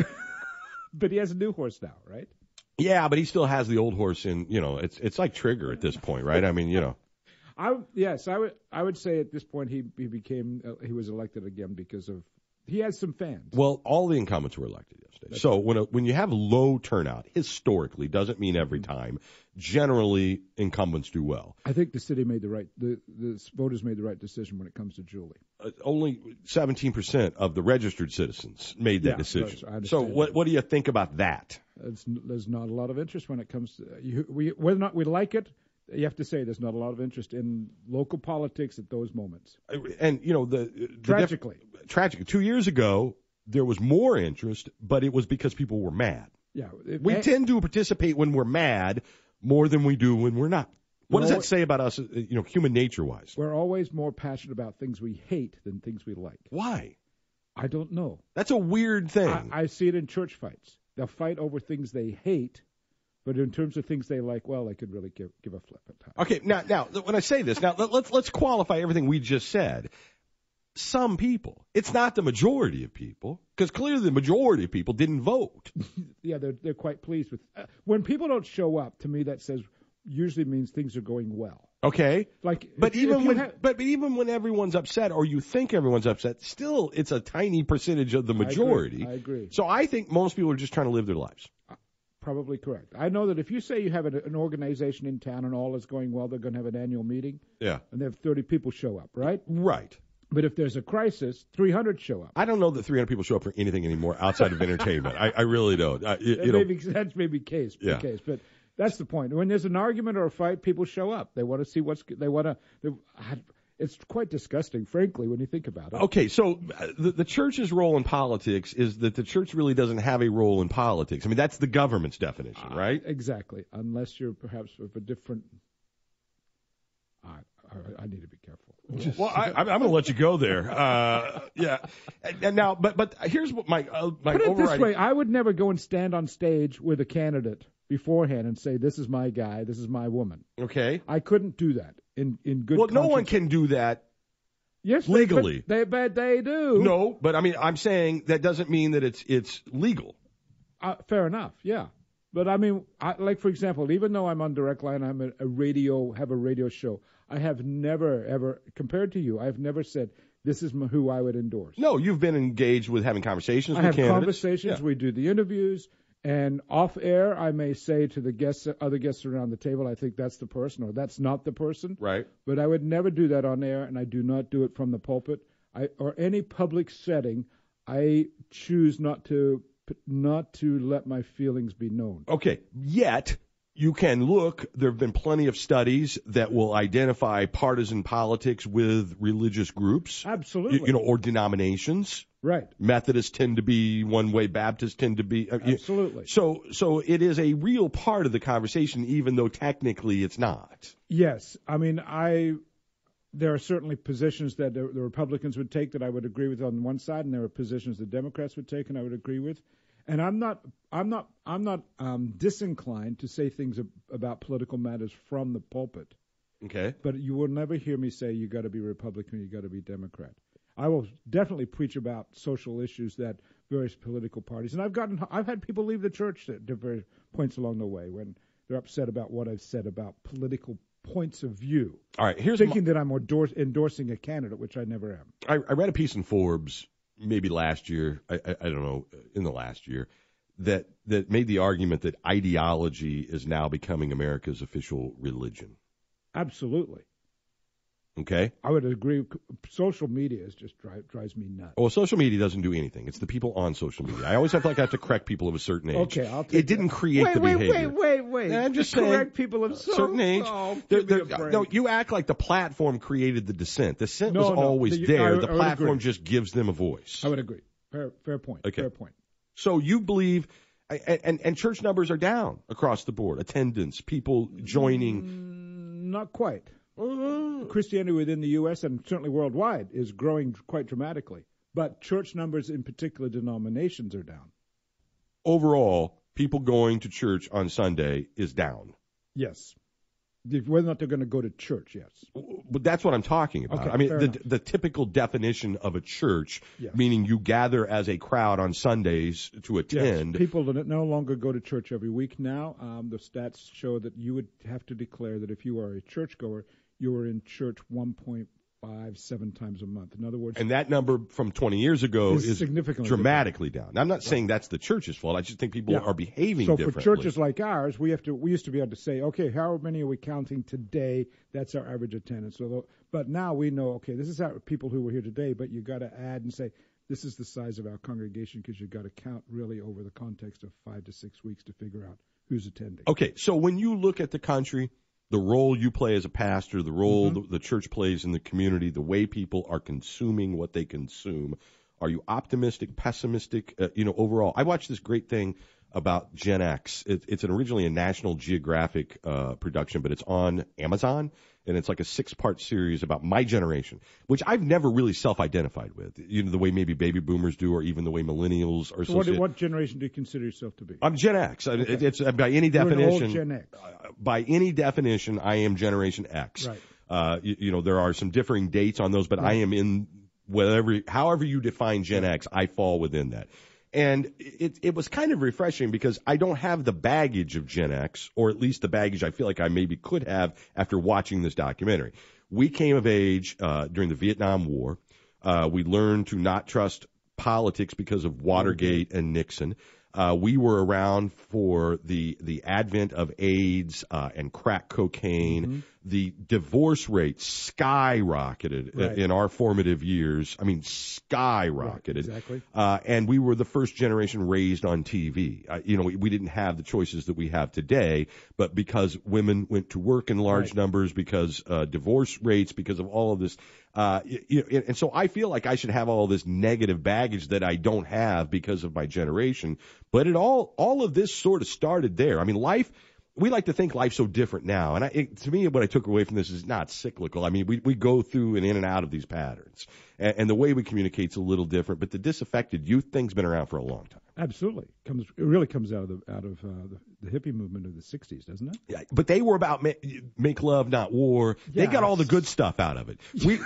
But he has a new horse now, right? Yeah, but he still has the old horse in, it's like Trigger at this point, right? I mean, I would say at this point he was elected again because of he has some fans. Well, all the incumbents were elected yesterday. So when you have low turnout, historically, doesn't mean every time. Generally, incumbents do well. I think the city made the voters made the right decision when it comes to Julie. Only 17% of the registered citizens made that decision. So what do you think about that? There's not a lot of interest when it comes to whether or not we like it. You have to say there's not a lot of interest in local politics at those moments. And, tragically. 2 years ago, there was more interest, but it was because people were mad. Yeah. We tend to participate when we're mad more than we do when we're not. What does that say about us, human nature-wise? We're always more passionate about things we hate than things we like. Why? I don't know. That's a weird thing. I see it in church fights. They'll fight over things they hate. But in terms of things they like, well, they could really give a flip at times. Okay, now when I say this, let's qualify everything we just said. Some people, it's not the majority of people, because clearly the majority of people didn't vote. Yeah, they're quite pleased with when people don't show up. To me, that says usually means things are going well. Okay. Like, but if even you when have- but even when everyone's upset, or you think everyone's upset, still it's a tiny percentage of the majority. I agree. So I think most people are just trying to live their lives. Probably correct. I know that if you say you have an organization in town and all is going well, they're going to have an annual meeting. Yeah. And they have 30 people show up, right? Right. But if there's a crisis, 300 show up. I don't know that 300 people show up for anything anymore outside of entertainment. I really don't. That's maybe case. Yeah. Case. But that's the point. When there's an argument or a fight, people show up. They want to see it's quite disgusting, frankly, when you think about it. Okay, so the church's role in politics is that the church really doesn't have a role in politics. I mean, that's the government's definition, right? Exactly. Unless you're perhaps of a different. I need to be careful. Well, I'm going to let you go there. Yeah. And now, but here's what my Put it this way: I would never go and stand on stage with a candidate beforehand and say, "This is my guy. This is my woman." Okay. I couldn't do that in good. Well, no one can do that. Yes, legally. But they do. No, but I mean, I'm saying that doesn't mean that it's legal. Fair enough. Yeah. But I mean, like for example, even though I'm on Direct Line, I'm have a radio show. I have never ever, compared to you, I've never said this is who I would endorse. No, you've been engaged with having conversations with candidates. I have Yeah. conversations. We do the interviews, and off air, I may say to the other guests around the table, I think that's the person, or that's not the person. Right. But I would never do that on air, and I do not do it from the pulpit or any public setting. I choose not to let my feelings be known. Okay, yet you can look, there have been plenty of studies that will identify partisan politics with religious groups. Absolutely. Or denominations. Right. Methodists tend to be one way, Baptists tend to be. Absolutely. So it is a real part of the conversation, even though technically it's not. Yes. I mean, there are certainly positions that the Republicans would take that I would agree with on one side, and there are positions the Democrats would take and I would agree with. And I'm not disinclined to say things about political matters from the pulpit. Okay. But you will never hear me say you got to be Republican, you got to be Democrat. I will definitely preach about social issues that various political parties. And I've had people leave the church at different points along the way when they're upset about what I've said about political points of view. All right. Thinking that I'm endorsing a candidate, which I never am. I read a piece in Forbes maybe last year, I don't know, in the last year, that made the argument that ideology is now becoming America's official religion. Absolutely. Okay? I would agree. Social media just drives me nuts. Well, social media doesn't do anything. It's the people on social media. I always feel like I have to correct people of a certain age. Okay, I'll take it didn't create the behavior. Wait. I'm just correct saying, people of certain age. No, you act like the platform created the dissent. The dissent was always there. The platform just gives them a voice. I would agree. Fair point. Okay. Fair point. So you believe, and church numbers are down across the board. Attendance, people joining. Not quite. Christianity within the U.S. and certainly worldwide is growing quite dramatically. But church numbers in particular denominations are down. Overall, people going to church on Sunday is down. Yes. Whether or not they're going to go to church, yes. But that's what I'm talking about. Okay, I mean, the typical definition of a church, yes, meaning you gather as a crowd on Sundays to attend. Yes. People no longer go to church every week now. The stats show that you would have to declare that if you are a churchgoer, you are in church 1.57 times a month. In other words, and that number from 20 years ago is significantly dramatically down. I'm not saying that's the church's fault. I just think people are behaving differently. So for churches like ours, we used to be able to say, okay, how many are we counting today? That's our average attendance. But now we know, okay, this is our people who were here today, but you got to add and say, this is the size of our congregation, because you've got to count really over the context of 5 to 6 weeks to figure out who's attending. Okay, so when you look at the country, the role you play as a pastor, the role the church plays in the community, the way people are consuming what they consume, are you optimistic, pessimistic, overall? I watched this great thing about Gen X. It's originally a National Geographic production, but it's on Amazon, and it's like a 6-part series about my generation, which I've never really self-identified with, the way maybe baby boomers do, or even the way millennials are. So what generation do you consider yourself to be? I'm Gen X. Okay. It's by any You're definition. an old Gen X. By any definition, I am Generation X. Right. There are some differing dates on those, but I am in however you define Gen X, I fall within that. And it was kind of refreshing because I don't have the baggage of Gen X, or at least the baggage I feel like I maybe could have after watching this documentary. We came of age during the Vietnam War. We learned to not trust politics because of Watergate and Nixon. We were around for the advent of AIDS and crack cocaine. Mm-hmm. The divorce rate skyrocketed in our formative years. I mean, skyrocketed. Right, exactly. And we were the first generation raised on TV. We didn't have the choices that we have today, but because women went to work in large numbers, because divorce rates, because of all of this. And so I feel like I should have all this negative baggage that I don't have because of my generation. But all of this sort of started there. I mean, we like to think life's so different now. And to me, what I took away from this is not cyclical. I mean, we go through and in and out of these patterns. And the way we communicate's a little different. But the disaffected youth thing's been around for a long time. Absolutely. It really comes out of the hippie movement of the 60s, doesn't it? Yeah, but they were about make love, not war. Yeah. They got all the good stuff out of it.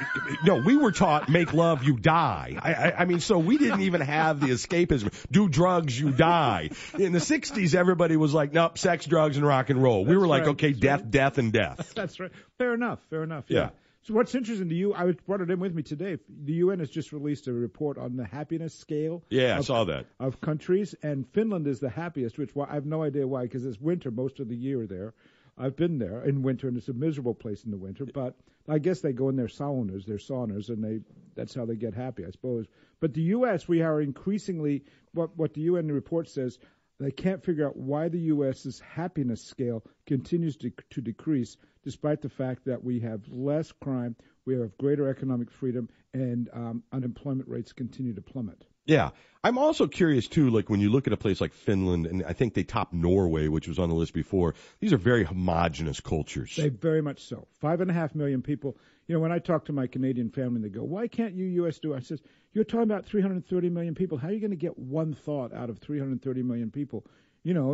We were taught make love, you die. I mean, so we didn't even have the escapism. Do drugs, you die. In the 60s, everybody was like, nope, sex, drugs, and rock and roll. We were like, okay, death, and death. That's right. Fair enough. Yeah. So what's interesting to you, I brought it in with me today. The UN has just released a report on the happiness scale. Yeah, I saw that. Of countries, and Finland is the happiest, which I have no idea why, because it's winter most of the year there. I've been there in winter, and it's a miserable place in the winter, but I guess they go in their saunas, and that's how they get happy, I suppose. But the U.S., we are increasingly, what the UN report says, they can't figure out why the U.S.'s happiness scale continues to decrease, despite the fact that we have less crime, we have greater economic freedom, and unemployment rates continue to plummet. Yeah. I'm also curious, too, like when you look at a place like Finland, and I think they top Norway, which was on the list before, these are very homogenous cultures. They very much so. 5.5 million people. You know, when I talk to my Canadian family, they go, why can't you U.S. do it? I says, you're talking about 330 million people. How are you going to get one thought out of 330 million people? You know,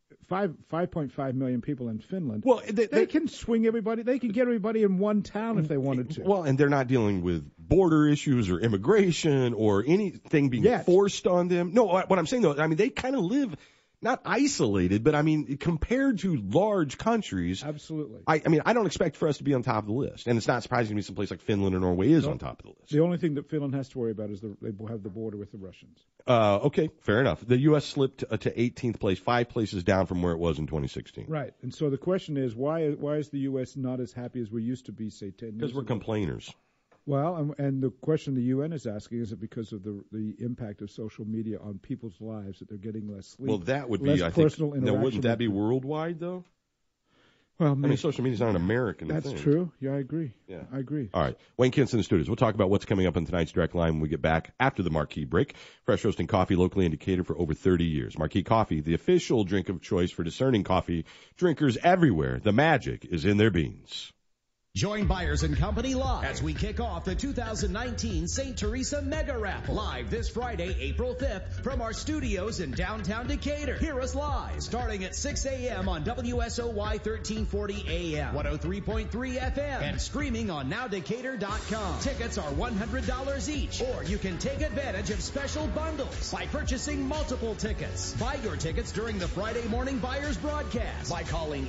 5.5 million people in Finland. Well, they can swing everybody. They can get everybody in one town if they wanted to. Well, and they're not dealing with border issues or immigration or anything being forced on them. No, what I'm saying, though, I mean, they kind of live not isolated, but I mean, compared to large countries. Absolutely. I mean, I don't expect for us to be on top of the list. And it's not surprising to me someplace like Finland or Norway is on top of the list. The only thing that Finland has to worry about is they have the border with the Russians. Okay, fair enough. The U.S. slipped to 18th place, 5 places down from where it was in 2016. Right. And so the question is, why is the U.S. not as happy as we used to be, say, 10 years ago? Because we're complainers. Well, and the question the UN is asking, is it because of the impact of social media on people's lives that they're getting less sleep? Well, that would be, I think, now wouldn't that be worldwide, though? Well, I mean, social media is not an American thing. That's true. Yeah, I agree. Yeah. I agree. All right. Wayne Kent's in the studios. We'll talk about what's coming up on tonight's Direct Line when we get back after the Marquee break. Fresh roasting coffee locally in Decatur for over 30 years. Marquee Coffee, the official drink of choice for discerning coffee drinkers everywhere. The magic is in their beans. Join Byers & Company live as we kick off the 2019 St. Teresa Mega Raffle. Live this Friday, April 5th, from our studios in downtown Decatur. Hear us live, starting at 6 a.m. on WSOY 1340 AM, 103.3 FM, and streaming on NowDecatur.com. Tickets are $100 each, or you can take advantage of special bundles by purchasing multiple tickets. Buy your tickets during the Friday morning Byers broadcast by calling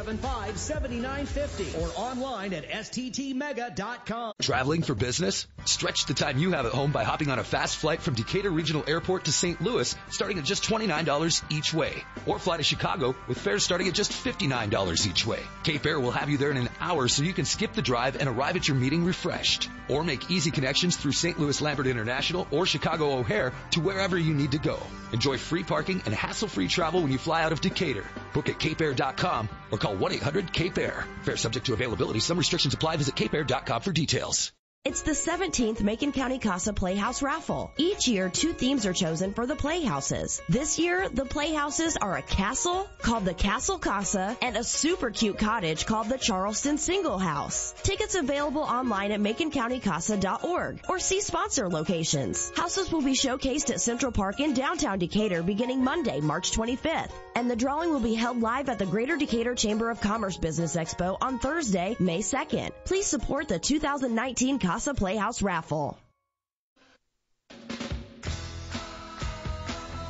875-7950 or online at sttmega.com. Traveling for business? Stretch the time you have at home by hopping on a fast flight from Decatur Regional Airport to St. Louis, starting at just $29 each way. Or fly to Chicago with fares starting at just $59 each way. Cape Air will have you there in an hour so you can skip the drive and arrive at your meeting refreshed. Or make easy connections through St. Louis Lambert International or Chicago O'Hare to wherever you need to go. Enjoy free parking and hassle-free travel when you fly out of Decatur. Book at capeair.com or call 1-800-CAPE-AIR. Fare subject to availability. Some restrictions apply. Visit capeair.com for details. It's the 17th Macon County Casa Playhouse Raffle. Each year, 2 themes are chosen for the playhouses. This year, the playhouses are a castle called the Castle Casa and a super cute cottage called the Charleston Single House. Tickets available online at MaconCountyCasa.org or see sponsor locations. Houses will be showcased at Central Park in downtown Decatur beginning Monday, March 25th. And the drawing will be held live at the Greater Decatur Chamber of Commerce Business Expo on Thursday, May 2nd. Please support the 2019 Casa Playhouse Raffle.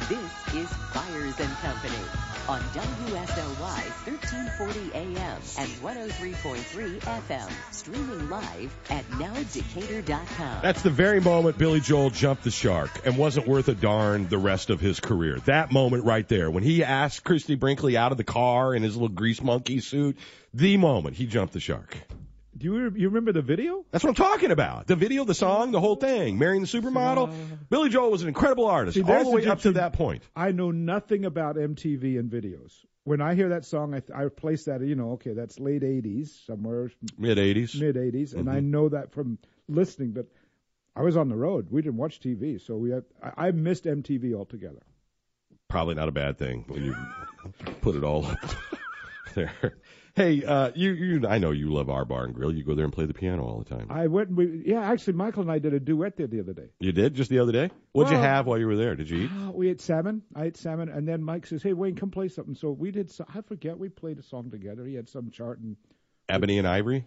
This is Byers and Company on WSOY 1340 AM and 103.3 FM. Streaming live at nowdecatur.com. That's the very moment Billy Joel jumped the shark and wasn't worth a darn the rest of his career. That moment right there, when he asked Christy Brinkley out of the car in his little grease monkey suit, the moment he jumped the shark. Do you remember the video? That's what I'm talking about. The video, the song, the whole thing. Marrying the Supermodel. Billy Joel was an incredible artist all the way up to that point. I know nothing about MTV and videos. When I hear that song, I place that, okay, that's late 80s, somewhere. Mid-80s. Mid-80s, and I know that from listening, but I was on the road. We didn't watch TV, so I missed MTV altogether. Probably not a bad thing when you put it all up there. Hey, I know you love our bar and grill. You go there and play the piano all the time. I went. Actually, Michael and I did a duet there the other day. You did? Just the other day? What'd you have while you were there? Did you eat? We ate salmon. I ate salmon, and then Mike says, "Hey, Wayne, come play something." So we did. I forget. We played a song together. He had some chart and. Ebony and Ivory?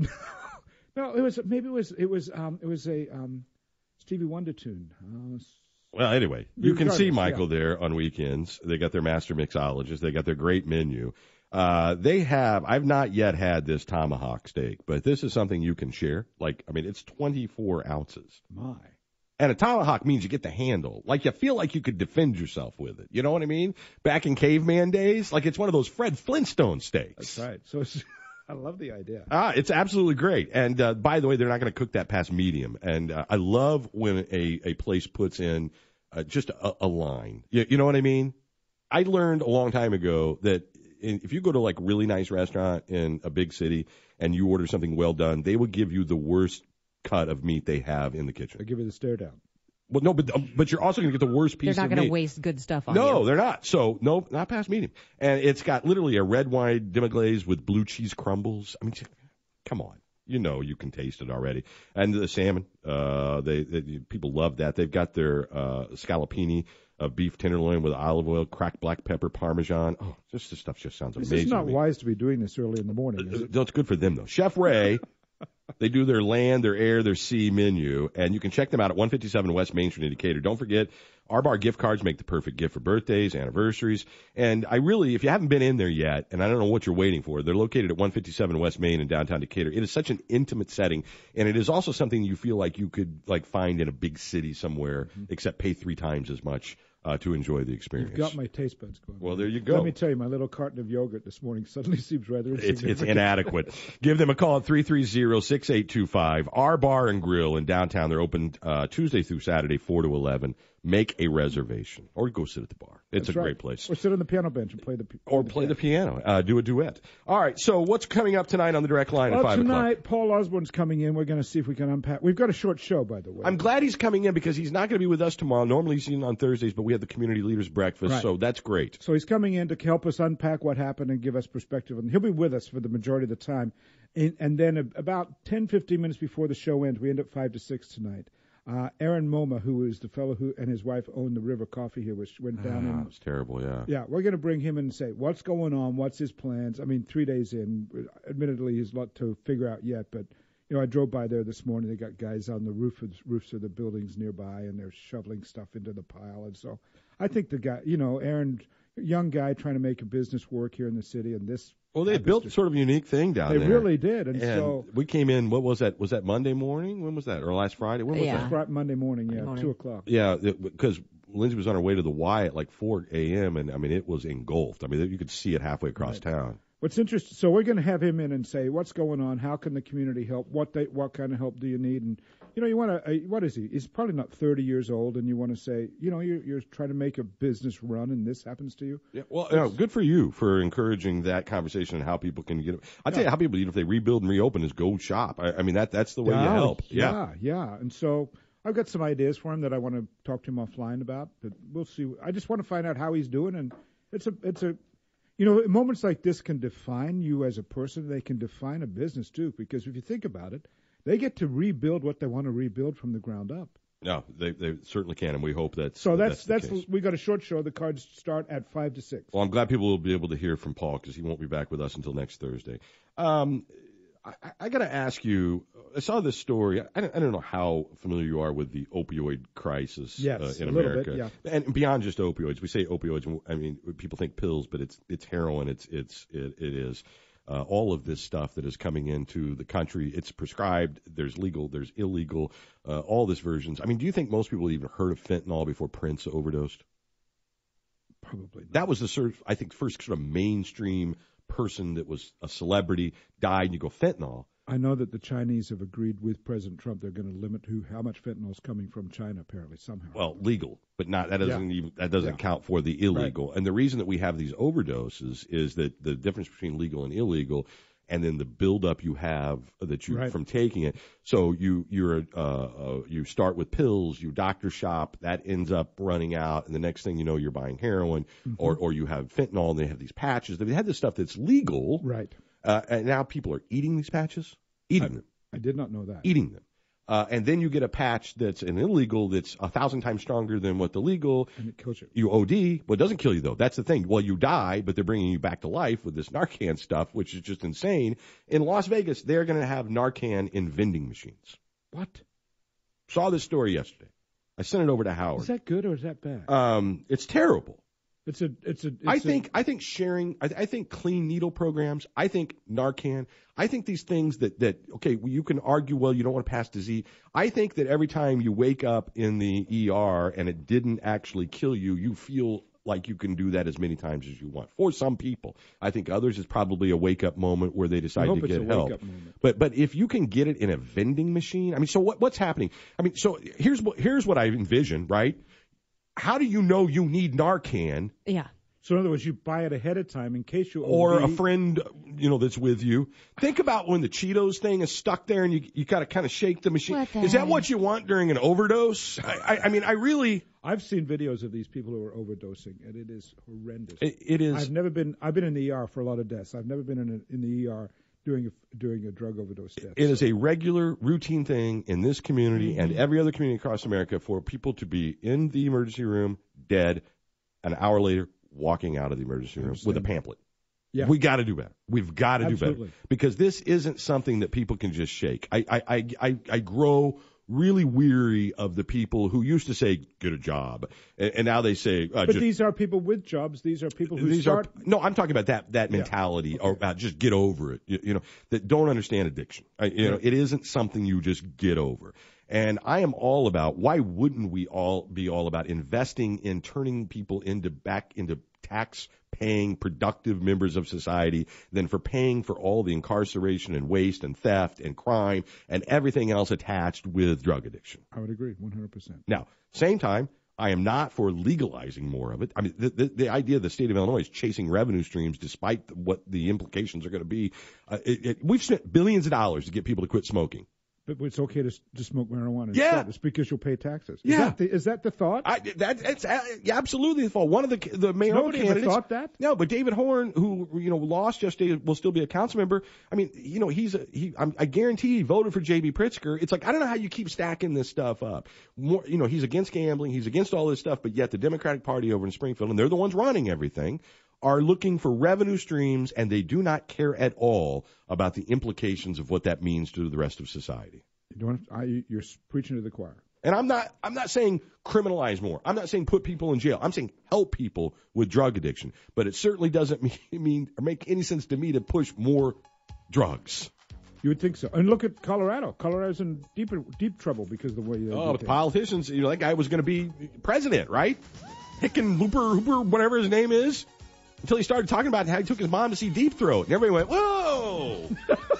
No, it was a Stevie Wonder tune. Well, anyway, you can see Michael there on weekends. They got their master mixologist. They got their great menu. I've not yet had this tomahawk steak, but this is something you can share. It's 24 ounces. My. And a tomahawk means you get the handle. You feel like you could defend yourself with it. You know what I mean? Back in caveman days, it's one of those Fred Flintstone steaks. That's right. So I love the idea. It's absolutely great. And by the way, they're not going to cook that past medium. And I love when a place puts in just a line. You know what I mean? I learned a long time ago that if you go to a really nice restaurant in a big city and you order something well done, they will give you the worst cut of meat they have in the kitchen. They give you the stare down. Well, no, but you're also going to get the worst piece of meat. They're not going to waste good stuff on you. No, they're not. So, no, not past medium. And it's got literally a red wine demi-glaze with blue cheese crumbles. I mean, come on. You can taste it already. And the salmon, people love that. They've got their scallopini of beef tenderloin with olive oil, cracked black pepper, Parmesan. Oh, this stuff just sounds amazing. It's not wise to be doing this early in the morning, is it? No, it's good for them, though. Chef Ray, they do their land, their air, their sea menu, and you can check them out at 157 West Main Street in Decatur. Don't forget, our bar gift cards make the perfect gift for birthdays, anniversaries, and if you haven't been in there yet, and I don't know what you're waiting for, they're located at 157 West Main in downtown Decatur. It is such an intimate setting, and it is also something you feel like you could find in a big city somewhere, except pay 3 times as much to enjoy the experience. You've got my taste buds going. Well, there you go. Let me tell you, my little carton of yogurt this morning suddenly seems rather insignificant. It's inadequate. Give them a call at 330-6825. Our Bar and Grill in downtown. They're open Tuesday through Saturday, 4 to 11. Make a reservation or go sit at the bar. It's a great place. Or sit on the piano bench and play the piano. Do a duet. All right, so what's coming up tonight on the direct line at 5 o'clock? Tonight, Paul Osborne's coming in. We're going to see if we can unpack. We've got a short show, by the way. I'm glad he's coming in because he's not going to be with us tomorrow. Normally he's in on Thursdays, but we have the Community Leaders Breakfast, so that's great. So he's coming in to help us unpack what happened and give us perspective. And he'll be with us for the majority of the time. And then about 10, 15 minutes before the show ends, we end up 5 to 6 tonight. Aaron Moma, who is the fellow who and his wife owned the River Coffee here, which went down. It was terrible, yeah. Yeah, we're going to bring him in and say, what's going on? What's his plans? 3 days in. Admittedly, he's a lot to figure out yet, but, I drove by there this morning. They got guys on the roofs of the buildings nearby, and they're shoveling stuff into the pile. And so I think the guy, Aaron, young guy trying to make a business work here in the city, and this. Well, they built sort of a unique thing down there. They really did. And so we came in, what was that? Was that Monday morning? When was that? Or last Friday? When was that? Monday morning, 2 o'clock. Yeah, because Lindsay was on her way to the Y at 4 a.m., and, it was engulfed. You could see it halfway across town. What's interesting, so we're going to have him in and say, what's going on? How can the community help? What kind of help do you need? And, you want to, what is he? He's probably not 30 years old, and you want to say, you're trying to make a business run, and this happens to you? Yeah, well, good for you for encouraging that conversation and how people can get it. I'll tell you how people, if they rebuild and reopen, is go shop. That's the way you help. Yeah. And so I've got some ideas for him that I want to talk to him offline about, but we'll see. I just want to find out how he's doing, and it's a moments like this can define you as a person. They can define a business, too, because if you think about it, they get to rebuild what they want to rebuild from the ground up. No, they certainly can, and we hope that's the case. We got a short show. The cards start at 5 to 6. Well, I'm glad people will be able to hear from Paul because he won't be back with us until next Thursday. I got to ask you, I saw this story. I don't know how familiar you are with the opioid crisis Yes, in a little America. bit, yeah. And beyond just opioids. We say opioids, I mean, people think pills, but it's heroin, it is. All of this stuff that is coming into the country, it's prescribed, there's legal, there's illegal, all these versions. I mean, do you think most people even heard of fentanyl before Prince overdosed? Probably not. That was the I think, first sort of mainstream person that was a celebrity, died, and you go, fentanyl. I know that the Chinese have agreed with President Trump they're going to limit how much fentanyl is coming from China, apparently, somehow. Well, legal, but not that doesn't count for the illegal. Right. And the reason that we have these overdoses is that the difference between legal and illegal, and then the buildup you have that you from taking it. So you start with pills, you doctor shop, that ends up running out, and the next thing you know, you're buying heroin, or you have fentanyl, and they have these patches. They had this stuff that's legal, right? And now people are eating these patches, them. I did not know that. Eating them. And then you get a patch that's an illegal that's 1,000 times stronger than what the legal. And it kills you. You OD. Well, it doesn't kill you, though. That's the thing. Well, you die, but they're bringing you back to life with this Narcan stuff, which is just insane. In Las Vegas, they're going to have Narcan in vending machines. What? Saw this story yesterday. I sent it over to Howard. Is that good or is that bad? It's terrible. I think sharing, I think clean needle programs, I think Narcan, I think these things that okay, you can argue, well, you don't want to pass disease. I think that every time you wake up in the ER and it didn't actually kill you, you feel like you can do that as many times as you want. For some people, I think others is probably a wake up moment where they decide to get help. But if you can get it in a vending machine, I mean, so what's happening? I mean, so here's what I envision, right? How do you know you need Narcan? Yeah. So in other words, you buy it ahead of time in case you or a friend, that's with you. Think about when the Cheetos thing is stuck there and you got to kind of shake the machine. Is that what you want during an overdose? I mean, I've seen videos of these people who are overdosing, and it is horrendous. It is. I've been in the ER for a lot of deaths. I've never been in the ER doing a drug overdose death. It is a regular, routine thing in this community and every other community across America for people to be in the emergency room, dead, an hour later, walking out of the emergency room with a pamphlet. Yeah. We got to do better. We've got to do better. Because this isn't something that people can just shake. I grow really weary of the people who used to say, get a job. And now they say... but these are people with jobs. These are people who start... No, I'm talking about that mentality or about just get over it, that don't understand addiction. It isn't something you just get over. And I am all about, why wouldn't we all be all about investing in turning people back into tax-paying, productive members of society than for paying for all the incarceration and waste and theft and crime and everything else attached with drug addiction. I would agree, 100%. Now, same time, I am not for legalizing more of it. I mean, the idea of the state of Illinois is chasing revenue streams despite what the implications are going to be. We've spent billions of dollars to get people to quit smoking. But it's okay to smoke marijuana. Yeah, it's because you'll pay taxes. Yeah, is that the thought? It's absolutely the thought. One of the mayoral candidates ever thought that. No, but David Horn, who lost yesterday, will still be a council member. I mean, I guarantee he voted for J.B. Pritzker. It's like, I don't know how you keep stacking this stuff up. More, he's against gambling, he's against all this stuff, but yet the Democratic Party over in Springfield, and they're the ones running everything, are looking for revenue streams, and they do not care at all about the implications of what that means to the rest of society. You're preaching to the choir. And I'm not saying criminalize more. I'm not saying put people in jail. I'm saying help people with drug addiction. But it certainly doesn't mean or make any sense to me to push more drugs. You would think so. And look at Colorado. Colorado's in deep trouble because of the way they do the politicians, that guy was going to be president, right? Hooper, whatever his name is. Until he started talking about how he took his mom to see Deep Throat. And everybody went, whoa!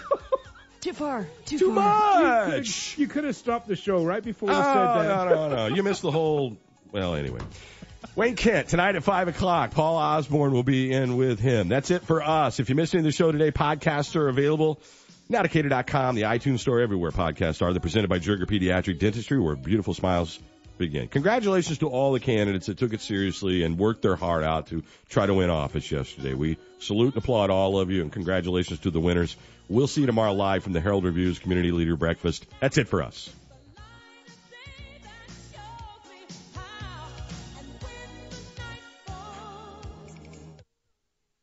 Too far. Too much! You could have stopped the show right before you said that. No. You missed the whole... Well, anyway. Wayne Kent, tonight at 5 o'clock. Paul Osborne will be in with him. That's it for us. If you missed any of the show today, podcasts are available. Nowdecatur.com, the iTunes store, everywhere podcasts are. They're presented by Jerger Pediatric Dentistry, where beautiful smiles begin. Congratulations to all the candidates that took it seriously and worked their heart out to try to win office yesterday. We salute and applaud all of you, and congratulations to the winners. We'll see you tomorrow live from the Herald Review's Community Leader Breakfast. That's it for us.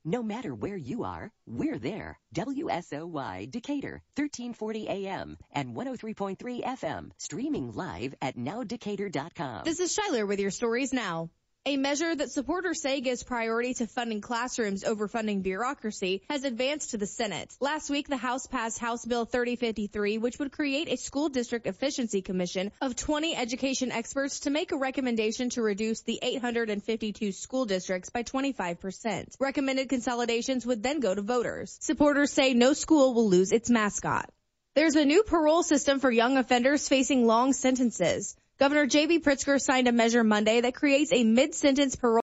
No matter where you are, we're there. WSOY Decatur, 1340 AM and 103.3 FM. Streaming live at nowdecatur.com. This is Schuyler with your stories now. A measure that supporters say gives priority to funding classrooms over funding bureaucracy has advanced to the Senate. Last week, the House passed House Bill 3053, which would create a school district efficiency commission of 20 education experts to make a recommendation to reduce the 852 school districts by 25%. Recommended consolidations would then go to voters. Supporters say no school will lose its mascot. There's a new parole system for young offenders facing long sentences. Governor J.B. Pritzker signed a measure Monday that creates a mid-sentence parole